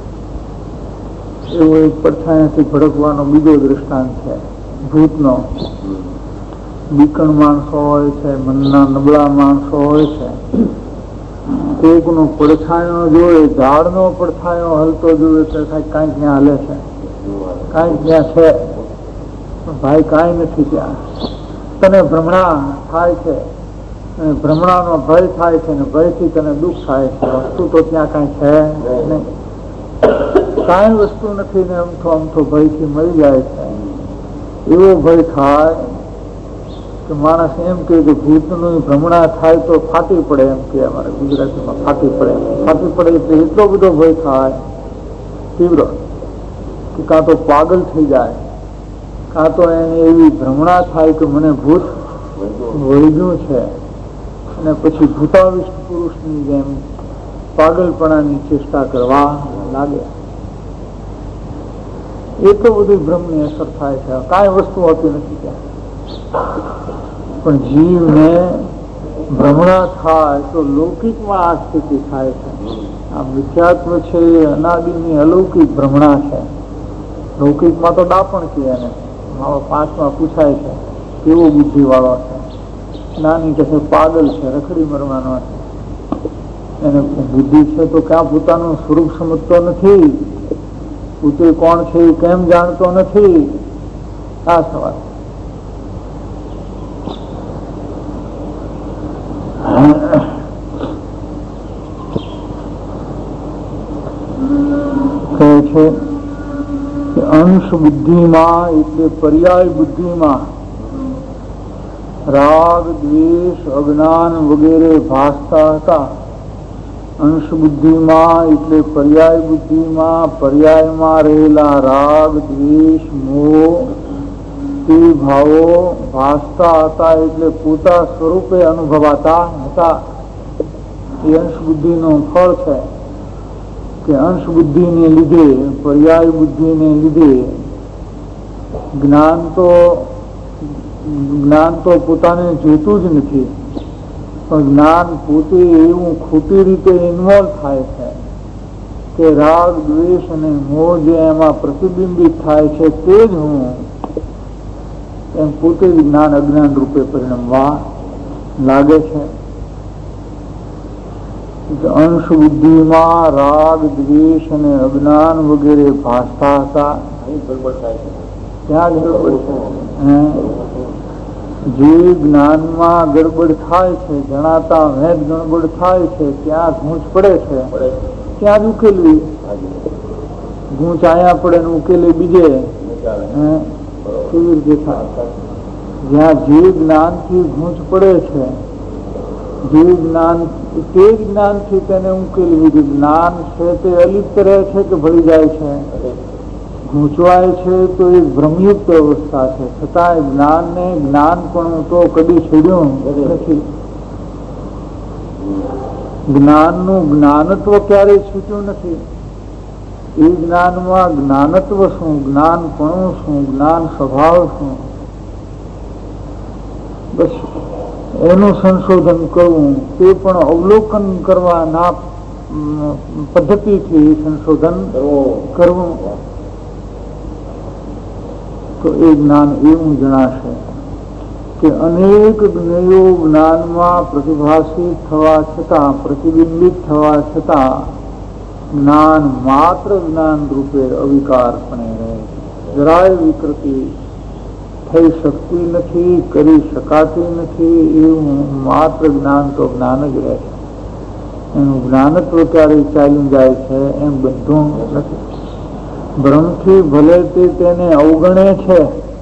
એવો એક પડછાયાથી ભડકવાનો બીજો દ્રષ્ટાંત છે ભૂતનો. બીકણ માણસો હોય છે, મનના નબળા માણસો હોય છે. કોકનો પડછાયો જોવે, ઝાડનો પડછાયો હલતો જોવે તો કાંઈક ત્યાં હાલે છે, કાંઈક ત્યાં છે. ભાઈ કાંઈ નથી ત્યાં. તને ભ્રમણા થાય છે, ભ્રમણાનો ભય થાય છે ને ભયથી તને દુઃખ થાય છે. વસ્તુ તો ત્યાં કાંઈ છે નહીં. કાંઈ વસ્તુ નથી ને અમથો ભયથી મળી જાય છે. એવો ભય થાય કે માણસ એમ કહે કે ભૂતનું ભ્રમણા થાય તો ફાટી પડે. એમ કે અમારે ગુજરાતીમાં ફાટી પડે. ફાટી પડે એટલે એટલો બધો ભય થાય તીવ્ર કે કાં તો પાગલ થઈ જાય, કાં તો એને એવી ભ્રમણા થાય કે મને ભૂત વળગ્યું છે. અને પછી ભૂતાવિષ્ટ પુરુષની જેમ પાગલપણાની ચેષ્ટા કરવા લાગે. એટલું બધું ભ્રમની અસર થાય છે. કાંઈ વસ્તુ હોતી નથી ત્યાં. પણ જીવને ભ્રમણા થાય તો લૌકિકમાં આ સ્થિતિ થાય છે. આ મિથ્યાત્વ છે એ અનાદિની અલૌકિક ભ્રમણા છે. લૌકિકમાં તો દાપણ કહે એને. 5માં પૂછાય છે કેવો બુદ્ધિ વાળો છે. નાની કે છે પાગલ છે, રખડી મરવાનો છે. એને બુદ્ધિ છે તો ક્યાં પોતાનું સ્વરૂપ સમજતો નથી, પોતે કોણ છે એ કેમ જાણતો નથી. આ સવાલ કહે છે કે અંશ બુદ્ધિમાં એટલે પર્યાય બુદ્ધિમાં રાગ, દ્વેષ, અજ્ઞાન વગેરે ભાસતા હતા. અંશ બુદ્ધિમાં એટલે પર્યાય બુદ્ધિમાં પર્યાયમાં રહેલા રાગ, દ્વેષ, મોહ તે ભાવો ભાસતા હતા, એટલે પોતા સ્વરૂપે અનુભવાતા હતા. એ અંશ બુદ્ધિનું ફળ છે કે અંશ બુદ્ધિને લીધે, પર્યાય બુદ્ધિને લીધે જ્ઞાન તો પોતાને જોતું જ નથી, પણ જ્ઞાન પોતે એવું ખોટી રીતે ઇન્વોલ્વ થાય છે કે રાગ, દ્વેષ અને મોહ જે એમાં પ્રતિબિંબિત થાય છે તે જ હું, એમ પોતે જ જ્ઞાન અજ્ઞાન રૂપે પરિણમવા લાગે છે. અંશ બુદ્ધિમાં રાગ, દ્વેષ અને અજ્ઞાન વગેરે ભાસતા હતા. ત્યાં ગડબડ છે. જે જ્ઞાનમાં ગડબડ થાય છે, જણાતા વેદ ગડબડ થાય છે, ત્યાં ગૂંચ પડે છે, ત્યાં જ ઉકેલવી. ગૂંચ આયા પડે ને ઉકેલે બીજે કેવી રીતે થાય? જ્યાં જે જ્ઞાનથી ગૂંચ પડે છે, જે જ્ઞાન તે જ જ્ઞાનથી તેને ઉકેલવી. જ્ઞાન છે તે અલિપ્ત રહે છે કે ભળી જાય છે, ગૂંચવાય છે તો એક ભ્રમયુક્ત અવસ્થા છે. છતાં જ્ઞાનને જ્ઞાન પણ તો કદી છોડ્યું નથી. જ્ઞાનનું જ્ઞાનત્વ ક્યારેય છૂટ્યું નથી. એ જ્ઞાનમાં જ્ઞાનત્વ શું, જ્ઞાનપણું શું, જ્ઞાન સ્વભાવ શું, બસ એનું સંશોધન કરવું, તે પણ અવલોકન કરવાના પદ્ધતિથી સંશોધન કરવું, તો એ જ્ઞાન એવું જણાશે કે અનેક જ્ઞેયો જ્ઞાનમાં પ્રતિભાષિત થવા છતાં, પ્રતિબિંબિત થવા છતાં જ્ઞાન માત્ર જ્ઞાન રૂપે અવિકારપણે રહે. જરાય વિકૃતિ થઈ શકતી નથી, કરી શકાતી નથી. એવું માત્ર જ્ઞાન તો જ્ઞાન જ રહે છે. એનું જ્ઞાનત્વ ક્યારેય ચાલ્યું જાય છે એમ બધું નથી. ભ્રમથી ભલે તે તેને અવગણે છે,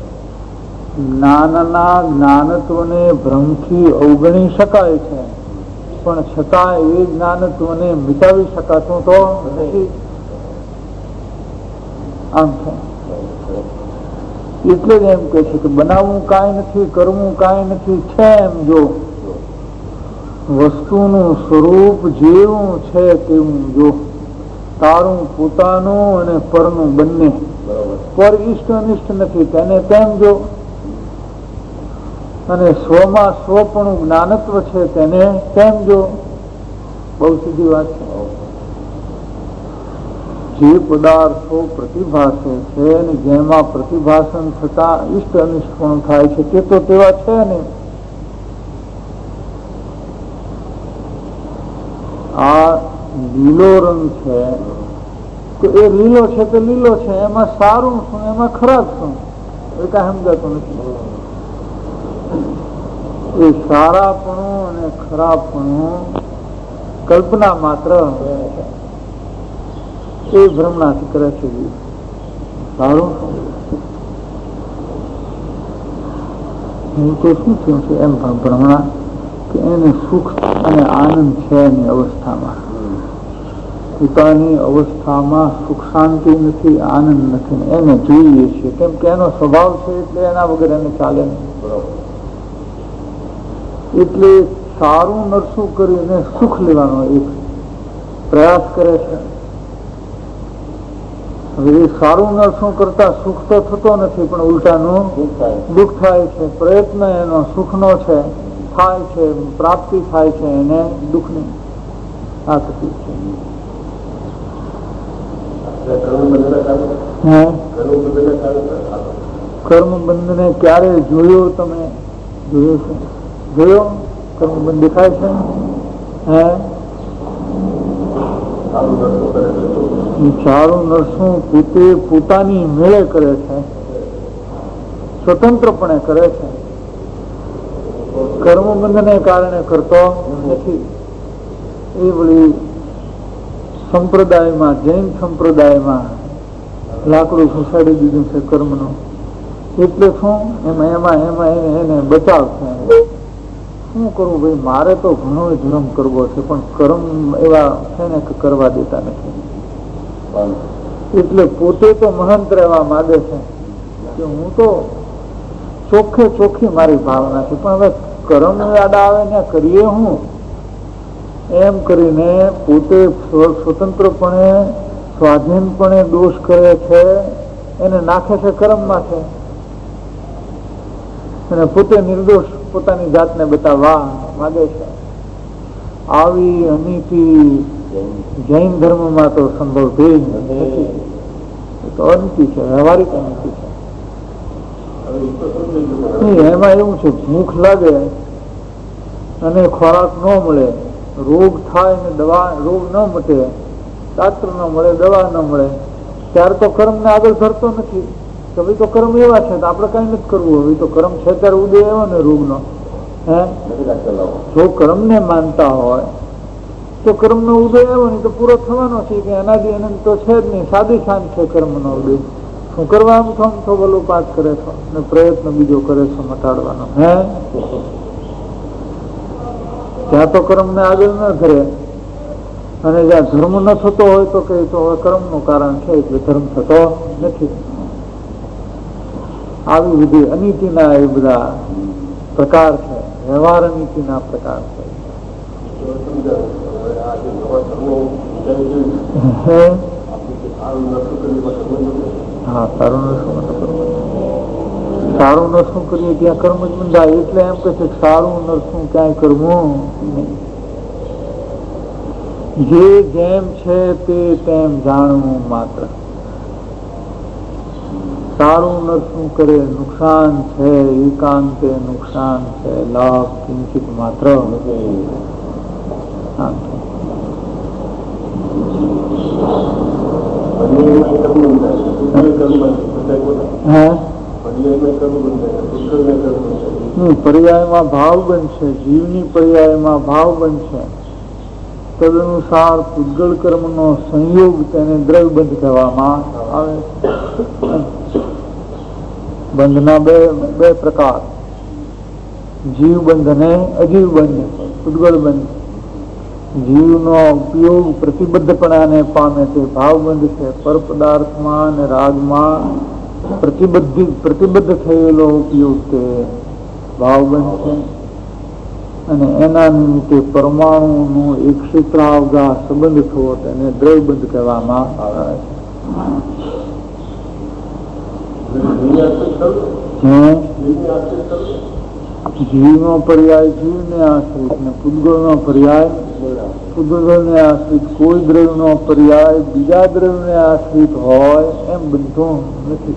જ્ઞાનના જ્ઞાનત્વને ભ્રમથી અવગણી શકાય છે, પણ છતાં એ જ્ઞાનત્વને મિટાવી શકાતું તો નથી. આમ છે. એટલે જ એમ કહે છે કે બનાવવું કાંઈ નથી, કરવું કાંઈ નથી, છે એમ જો વસ્તુનું સ્વરૂપ જેવું છે તેવું જો. તારું પોતાનું અને પરનું બંને, પર ઇષ્ટ અનિષ્ટ નથી, તેને તેમ જો. અને સ્વમાં સ્વપણું જ્ઞાનત્વ છે તેને તેમ જો. બહુ સીધી વાત છે. જે પદાર્થો પ્રતિભાસે છે અને જેમાં પ્રતિભાસન થતા ઇષ્ટ અનિષ્ટપણું થાય છે તે તો તેવા છે નહીં. આ લીલો રંગ છે તો એ લીલો છે તો લીલો છે, એમાં સારું શું, એમાં ખરાબ શું, એ કઈ સમજાતું નથી. એ સારાપણું અને ખરાબપણું કલ્પના માત્ર એ ભ્રમણાથી કરે છે. સારું હું તો શું થયું છે એમ ભ્રમણા કે એને સુખ અને આનંદ છે એની અવસ્થામાં, પોતાની અવસ્થામાં સુખ શાંતિ નથી, આનંદ નથી, એને જોઈએ છીએ કેમ કે એનો સ્વભાવ છે એટલે એના વગર એને ચાલે નહીં. એટલે સારું નરસું કરીને સુખ લેવાનો એક પ્રયાસ કરે છે. હવે સારું નરસું કરતા સુખ તો થતો નથી, પણ ઉલટાનું દુઃખ થાય છે. પ્રયત્ન એનો સુખનો છે, થાય છે, પ્રાપ્તિ થાય છે, એને દુઃખની આ તકલીફ છે. કર્મ બંધને ક્યારે જોયો? તમે જોયો છે? જોયો કર્મ બંધ દેખાય છે? હે ચારું નરસું પોતે પોતાની મેળે કરે છે, સ્વતંત્રપણે કરે છે, કર્મબંધને કારણે કરતો નથી. એ વળી સંપ્રદાયમાં, જૈન સંપ્રદાયમાં લાકડું ઘસાડી દીધું છે કર્મનું. એટલે શું એમાં એને બચાવ છે. શું કરવું ભાઈ? મારે તો ઘણો ધર્મ કરવો છે, પણ કર્મ એવા છે ને કે કરવા દેતા નથી. એટલે પોતે તો મહંત રહેવા માંગે છે કે હું તો ચોખ્ખી મારી ભાવના છે, પણ હવે કર્મ યાડા આવે ને કરીએ હું, એમ કરીને પોતે સ્વતંત્રપણે સ્વાધીનપણે દોષ કરે છે, એને નાખે છે કર્મમાં છે, અને પોતે નિર્દોષ પોતાની જાતને બતાવવા માંગે છે. આવી અનીતિ જૈન ધર્મમાં તો સંભવ નથી. તો અનીતિ છે, વ્યવહારિક અનીતિ છે. એમાં એવું છે, ભૂખ લાગે અને ખોરાક ન મળે, રોગ થાય ને દવા, રોગ ન મટે, શાસ્ત્ર ન મળે, દવા ન મળે, ત્યારે તો કર્મ ને આગળ ધરતો નથી કે ભાઈ તો કર્મ એવા છે તો આપણે કઈ નથી કરવું. હવે તો કર્મ છે ત્યારે ઉદય એવો ને રોગ નો. જો કર્મ ને માનતા હોય તો કર્મ નો ઉદય એવો નહીં તો પૂરો થવાનો છે કે અનાદિ અનંત તો છે જ નહીં, સાદી શાંત છે કર્મ નો ઉદય. શું કરવા આમ તો વલોપાત કરે છો ને પ્રયત્ન બીજો કરે છો મટાડવાનો? ત્યાં તો કર્મ ને આગળ ન ધરે, અને જ્યાં ધર્મ ન થતો હોય તો કઈ તો કર્મ નું કારણ છે એટલે ધર્મ થતો નથી. આવી વિધિ અનીતિના એ બધા પ્રકાર છે, વ્યવહાર અનીતિના પ્રકાર છે. હા, સારું નરસું કરીએ ત્યાં કર્મ જ બંધાય. એટલે એમ કે છે સારું નરસું ક્યાંય કરવું જે જેમ છે તે તેમ જાણવું માત્ર. સારું નરસું કરે નુકસાન છે, એકાંતે નુકસાન છે, લાભ કિંચિત માત્ર. પર્યાયમાં ભાવ બનશે, જીવની પર્યાયમાં ભાવ બનશે. તદનુસાર પૂતગલ કર્મ નો સંયોગ તેને દ્રવ્યબંધ કહેવામાં આવે. બંધના બે પ્રકાર, જીવ બંધ અને અજીવ બંધ. પૂતગલ બંધ જીવનો ઉપયોગ પ્રતિબદ્ધપણાને પામે તે ભાવબંધ છે. પર પદાર્થમાં અને રાગમાં પ્રતિબદ્ધ થયેલો ઉપયોગ તે ભાવબંધ છે. અને એના નિમિત્તે પરમાણુનો એક ક્ષેત્રાવગા સંબંધ થવો તેને દ્રવ્યબંધ કહેવામાં આવે છે. જીવનો પર્યાય જીવને આશ્રિત ને પૂતગલનો પર્યાય પૂતગલને આશ્રિત. કોઈ દ્રવ્યનો પર્યાય બીજા દ્રવ્યને આશ્રિત હોય એમ બનતું નથી.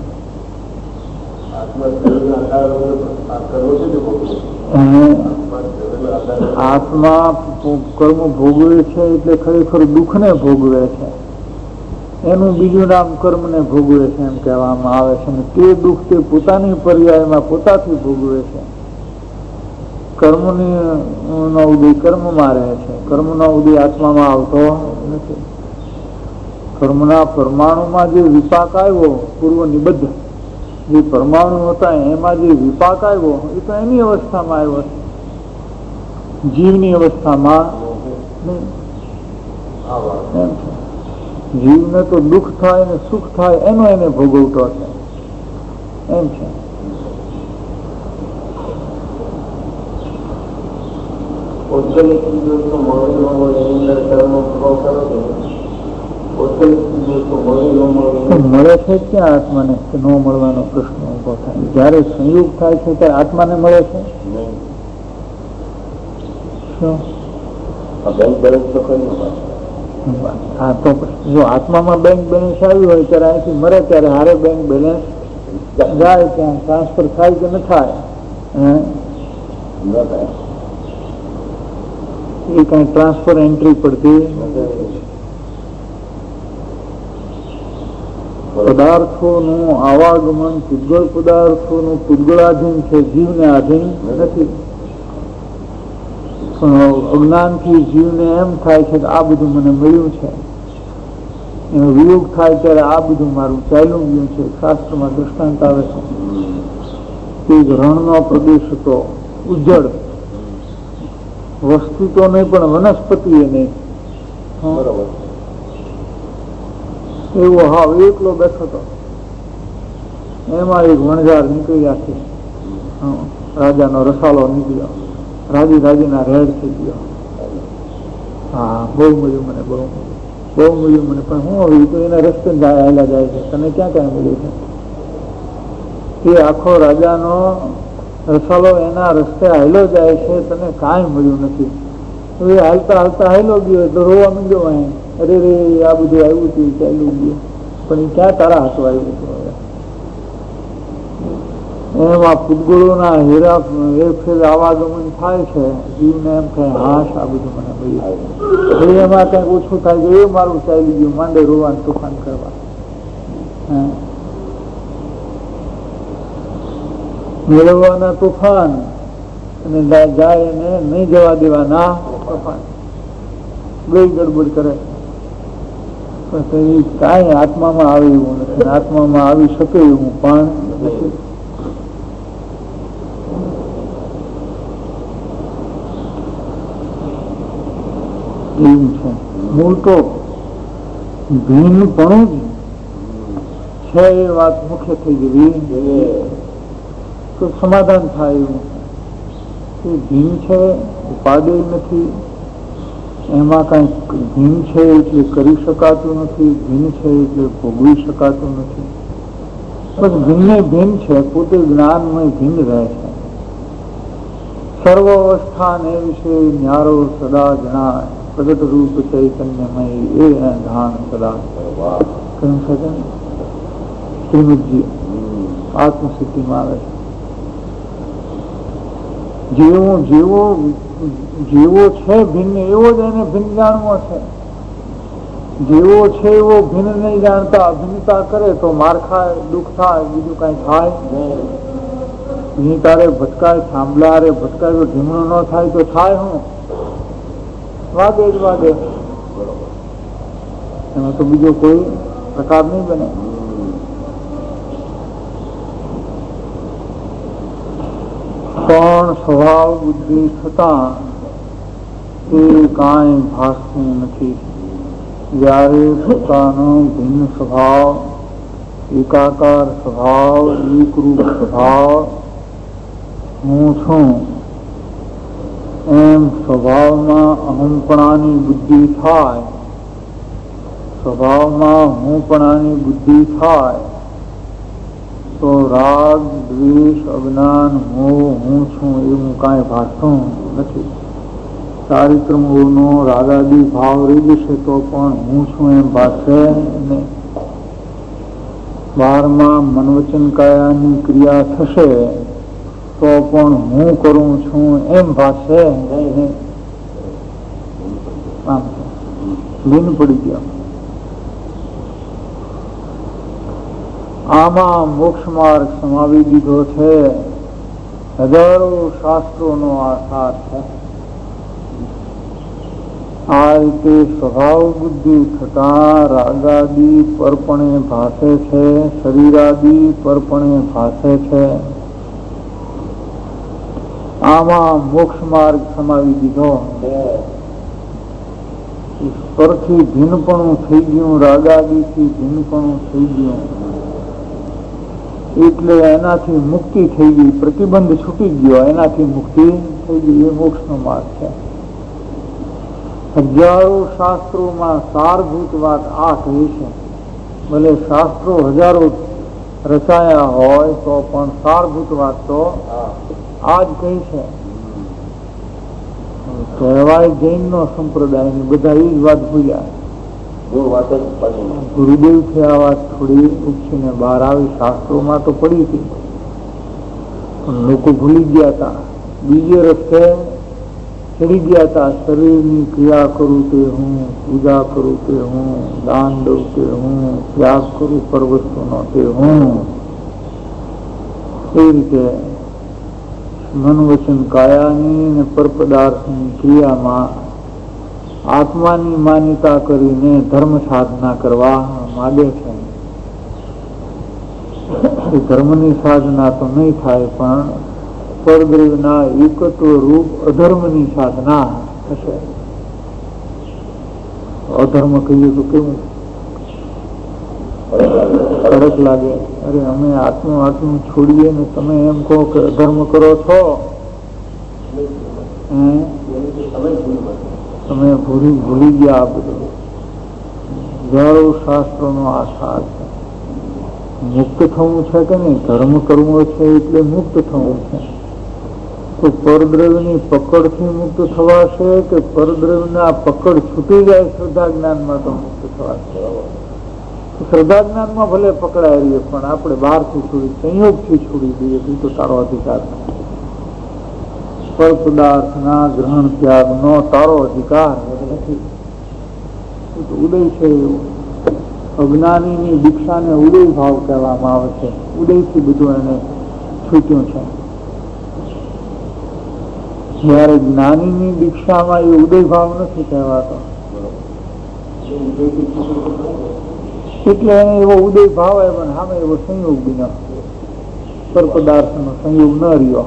આત્મા કર્મ ભોગવે છે એટલે ખરેખર દુઃખને ભોગવે છે. એનું બીજું નામ કર્મને ભોગવે છે એમ કહેવામાં આવે છે. અને તે દુઃખ તે પોતાની પર્યાયમાં પોતાથી ભોગવે છે. કર્મની નો ઉદય કર્મમાં રહે છે, કર્મનો ઉદય આત્મામાં આવતો નથી. કર્મના પરમાણુમાં જે વિપાક આવ્યો પૂર્વ નિબદ્ધ જે પરમાણુ હતા એમાં જે વિપાક આવ્યો એ તો એની અવસ્થામાં આવ્યો છે, જીવની અવસ્થામાં નહીં. જીવને તો દુઃખ થાય ને સુખ થાય એનો એને ભોગવતો છે એમ છે. મળે છે ક્યાં આત્માને કે ન મળવાનો પ્રશ્ન ઉભો થાય? જયારે સંયોગ થાય છે ત્યારે આત્માને મળે છે. શું હા, તો જો આત્મામાં બેંક બેલેન્સ આવ્યું હોય ત્યારે અહીંથી મરે ત્યારે હારે બેંક બેલેન્સ જાય, ત્યાં ટ્રાન્સફર થાય કે ન થાય? એ કઈ ટ્રાન્સફર એન્ટ્રી પડતી. પદાર્થોનું આવાગમન પૂતગળ પદાર્થોનું પૂતગળાધીન છે, જીવને આધીન નથી. અજ્ઞાનથી જીવને એમ થાય છે કે આ બધું મને મળ્યું છે, એનો વિયોગ થાય ત્યારે આ બધું મારું ચાલ્યું ગયું છે. શાસ્ત્રમાં દૃષ્ટાંત આવે છે કે રણનો પ્રદેશ હતો, ઉજ્જડ વસ્તુ તો નહીં પણ વનસ્પતિ એ નહીં, એવો હાવ એકલો બેઠો હતો. એમાં એક વણઝાર નીકળી આખી, રાજાનો રસાલો નીકળ્યો, રાજીના રેડ થઈ ગયો. હા, બહુ મળ્યું મને, બહુ મળ્યું મને, પણ હું હવે તો એના રસ્તે હાલ્યા જાય છે, તને ક્યાં ક્યાં મળ્યું છે? એ આખો રાજાનો રસાલો એના રસ્તે હાલ્યો જાય છે, તને કાંઈ મળ્યું નથી. હવે હાલતા હાલતા હાલ્યો ગયો એટલે રોવા માંડ્યો. અહીં અરે રે, આ બધું આવ્યું હતું, ચાલ્યું ગયું, પણ એ ક્યાં તારા હાથો આવ્યું હતું? એમાં પૂતગળોના હેરા હેરફેર આવાગમન થાય છે, જીવને એમ થાય હાશ આ બધું મને મળ્યું. એમાં કઈક ઓછું થાય કે એ મારું ચાલી ગયું, માંડે રોવાનું તોફાન કરવા. મેળવવાના તોફાન અને જાય ને નહીં જવા દેવાના તોફાન, બે ગડબડ કરે. પણ કાંઈ આત્મામાં આવે એવું નથી, આત્મામાં આવી શકે એવું પણ નથી. એવું છે. મૂળ તો ભીનપણું જ છે, એ વાત મુખ્ય થઈ ગઈ તો સમાધાન થાય એવું. એ ભીન છે, ઉપાદેય નથી, એમાં કઈ ભીન છે એટલે કરી શકાતું નથી, ભીન છે એટલે ભોગવી શકાતું નથી. બસ ભિન્ને ભિન્ન છે, પોતે જ્ઞાનમય ભિન્ન રહે છે. સર્વ અવસ્થા ને વિશે ન્યારો સદા જણાય, પ્રગટ રૂપ ચૈતન્યમય એ ધાન સદા. કહ્યું છે કે શ્રીમદજી આત્મસિદ્ધિમાં આવે છે, જેવો છે ભિન્ન એવો જ એને ભિન્ન જાણવો છે. જેવો છે એવો ભિન્ન નહીં જાણતા અભિન્નતા કરે તો માર ખાય, દુઃખ થાય, બીજું કઈ થાય. તારે ભટકાય, થાંભલા રે ભટકાય તો ઢીમણો ન થાય તો થાય શું? વાગે જ વાગે. એમાં તો બીજો કોઈ પ્રકાર નહીં બને. પણ સ્વભાવ બુદ્ધિ થતા એ કાંઈ ભાસતું નથી. જયારે પોતાનો ભિન્ન સ્વભાવ, એકાકાર સ્વભાવ, એકરૂપ સ્વભાવ હું છું એમ સ્વભાવમાં અહંપણાની બુદ્ધિ થાય, સ્વભાવમાં હુંપણાની બુદ્ધિ થાય તો રાગ, દ્વેષ, અજ્ઞાન, મોહ, હું છું એવું કાંઈ ભાસતું નથી. ચારિત્ર મૂળનો રાગાદી ભાવ રહી જશે તો પણ હું છું એમ ભાષે નહીં. 12માં મનવચન કાયાની ક્રિયા થશે તો પણ હું કરું છું એમ ભાષે નહીં. લીન પડી ગયા. આમાં મોક્ષ માર્ગ સમાવી દીધો છે. હજારો શાસ્ત્રોનો આધાર છે. આ રીતે સ્વભાવ બુદ્ધિ થતા રાગાદી પરપણે ભાષે છે, શરીરાદી પરપણે ભાષે છે. આમાં મોક્ષ માર્ગ સમાવી દીધો. પરથી ભિન્નપણું થઈ ગયું, રાગાદીથી ભિન્નપણું થઈ ગયું એટલે એનાથી મુક્તિ થઈ ગઈ, પ્રતિબંધ છૂટી ગયો, એનાથી મુક્તિ થઈ ગઈ. એ મોક્ષનો માર્ગ છે. હજારો શાસ્ત્રોમાં સારભૂત વાત આ કહી છે ભલે શાસ્ત્રો હજારો રચાયા હોય તો પણ સારભૂત વાત તો આ જ કઈ છે. કહેવાય જૈન નો સંપ્રદાય ને બધા એ જ વાત ભૂલ્યા. ગુરુદેવ થી આ વાત થોડી ઉછીને બહાર આવી. શાસ્ત્રોમાં તો પડી હતી પણ લોકો ભૂલી ગયા હતા. બીજે રસ્તે ચડી ગયા હતા. શરીરની ક્રિયા કરું તે હું, પૂજા કરું તે હું, દાન દઉં તે હું, ત્યાગ કરું પર વસ્તુનો તે હું. એ રીતે મન વચન કાયાની અને પર પદાર્થની ક્રિયામાં આત્માની માન્યતા કરીને ધર્મ સાધના કરવા માંગે છે. એ ધર્મની સાધના તો નહીં થાય પણ પરદ્રવ્યના એકત્વ રૂપ અધર્મની સાધના થશે. અધર્મ કહીએ તો કેવું કડક લાગે. અરે અમે આટલું છોડીએ ને તમે એમ કહો કે અધર્મ કરો છો. તમે ભૂલી ગયા. આ બધું હજારો શાસ્ત્રો નો આસાર છે. મુક્ત થવું છે કે નહીં? ધર્મ કરવો છે એટલે મુક્ત થવું છે. તો પરદ્રવ્યની પકડથી મુક્ત થવાશે કે પરદ્રવ્યના પકડ છૂટી જાય શ્રદ્ધા જ્ઞાનમાં તો મુક્ત થવાશે. શ્રદ્ધા જ્ઞાનમાં ભલે પકડાય રહીએ પણ આપણે બહારથી છોડી સંયોગથી છોડી દઈએ તો તારો અધિકાર પર પદાર્થના ગ્રહણ ત્યાગનો તારો અધિકાર નથી. ઉદય છે એવું. અજ્ઞાનીની દીક્ષાને ઉદય ભાવ કહેવામાં આવે છે. ઉદયથી બધું એને છૂટ્યું છે. જયારે જ્ઞાનીની દીક્ષામાં એ ઉદય ભાવ નથી કહેવાતો. એટલે એને એવો ઉદય ભાવ આવે પણ સામે એવો સંયોગ બી ન પર પદાર્થનો સંયોગ ન રહ્યો.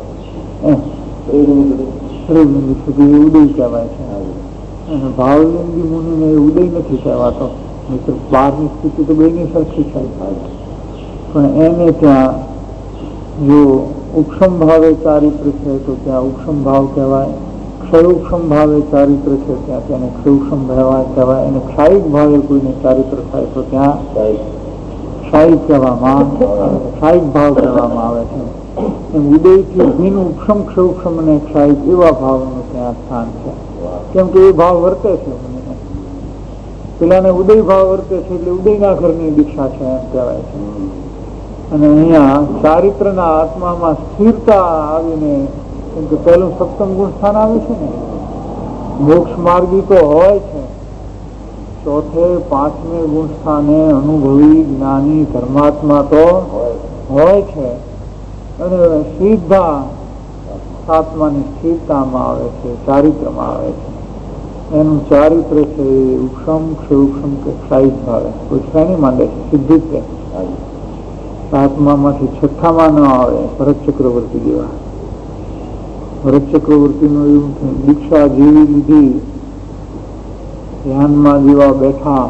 ઉદય કહેવાય છે. અને ભાવલિંગી મુનિને એ ઉદય નથી કહેવાતો. બહારની સ્થિતિ તો બેની સરખી છે પણ એને ત્યાં જો ઉપશમ ભાવે ચારિત્ર છે તો ત્યાં ઉપશમ ભાવ કહેવાય. ક્ષયોક્ષમ ભાવે ચારિત્ર છે ત્યાં તેને ક્ષયોક્ષમ કહેવાય. અને ક્ષાયિક ભાવે કોઈને ચારિત્ર થાય તો ત્યાં ક્ષાયિક કહેવામાં ક્ષાયિક ભાવ કહેવામાં આવે છે. એમ ઉદયથી ભીન ઉપશમ ક્ષયોક્ષમ અને ક્ષાયિક એવા ભાવનું ત્યાં સ્થાન છે. કેમ કે એ ભાવ વર્તે છે. પેલાને ઉદય ભાવ વર્તે છે એટલે ઉદયના ઘરની દીક્ષા છે એમ કહેવાય છે. અને અહીંયા ચારિત્રના આત્મામાં સ્થિરતા આવીને કેમ કે પહેલું સપ્તમ ગુણ સ્થાન આવે છે ને. મોક્ષ માર્ગી તો હોય છે. ચોથે પાંચમે ગુણ સ્થાને અનુભવી જ્ઞાની ધર્માત્મા તો હોય છે. અને સીધા આત્માની સ્થિરતામાં આવે છે, ચારિત્રમાં આવે છે. એનું ચારિત્ર છે ઉપશમ ક્ષયોક્ષમ કે ક્ષાયિક ભાવે. કોઈ શ્રેણી માંડે છે સિદ્ધિ છે. આત્મામાંથી છઠ્ઠામાં ન આવે. ભરત ચક્રવર્તી જેવા. ભરત ચક્રવર્તીનું એવું દીક્ષા જેવી લીધી, ધ્યાનમાં જેવા બેઠા,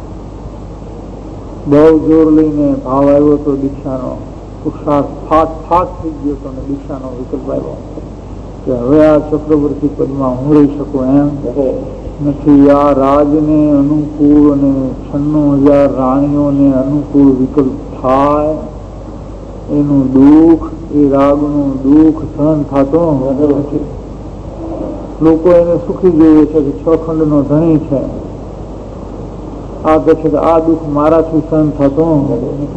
બહુ જોર લઈને ભાવ આવ્યો તો દીક્ષાનો પુરુષાર્થ ફાટ થઈ ગયો તો દીક્ષાનો વિકલ્પ આવ્યો કે હવે આ ચક્રવર્તી પદમાં હું રહી શકું એમ નથી. આ રાજને અનુકૂળ અને 96,000 રાણીઓને અનુકૂળ વિકલ્પ થાય એનું દુઃખ, એ રાગનું દુઃખ સહન થતો નથી. લોકો એને સુખી જોઈએ છે કે 6 ખંડનો ધણી છે. આ કહે છે કે આ દુઃખ મારાથી સહન થતો નથી.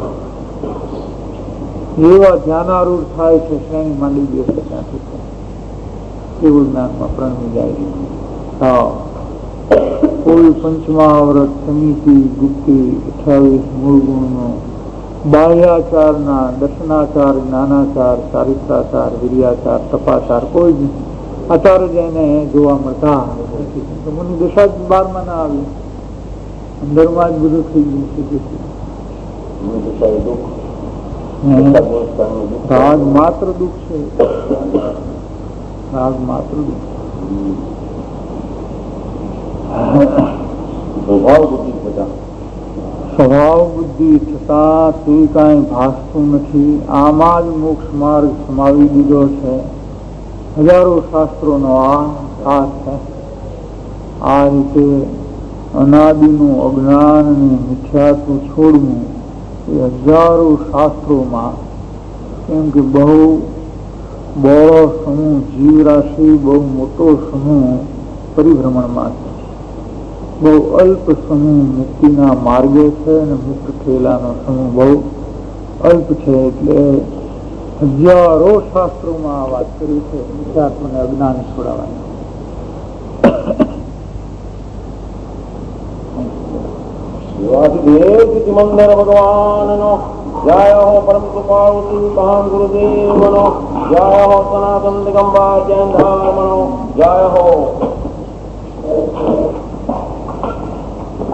એવા ધ્યાનારૂઢ થાય છે. શ્રેણી માંડી દે છે ત્યાંથી કેવું જ્ઞાનમાં પ્રણમી જાય છે. કોઈ પંચમહાવ્રત સમિતિ ગુપ્તી 28 મૂળ ગુણનો બાહ્યાચારના દર્શનાચાર, જ્ઞાનાચાર, ચારિત્રાચાર, વિર્યાચાર, તપાચાર કોઈ જ આચાર જ એને જોવા મળતા નથી. મને દશા જ 12માં ના આવી. અંદરમાં જ બધું થઈ ગયું છે. રાગ માત્ર દુઃખ છે. રાગ માત્ર દુઃખ. સ્વભાવ બુદ્ધિ છતાં તે કાંઈ ભાસતું નથી. આમાં જ મોક્ષ માર્ગ સમાવી દીધો છે. હજારો શાસ્ત્રોનો આ સાથ છે. આ રીતે અનાદિનું અજ્ઞાન ને મિથ્યાત્વ છોડવું એ હજારો શાસ્ત્રોમાં, કેમ કે બહુ બહોળો સમૂહ જીવરાશિ, બહુ મોટો સમૂહ પરિભ્રમણમાં છે, બહુ અલ્પ સમૂહ મુક્તિના માર્ગે છે અને મુક્ત થયેલાનો સમૂહ બહુ અલ્પ છે. એટલે હજારો શાસ્ત્રોમાં આ વાત કરી છે મિથ્યાત્વને અજ્ઞાન છોડાવવાની. શિવાજીદેવ મંદર ભગવાનનો જય હો. પરમ કૃપાળુ મહાન ગુરુદેવનો જય હો. સનાતન દિગંબર જૈન ધર્મનો જય હો.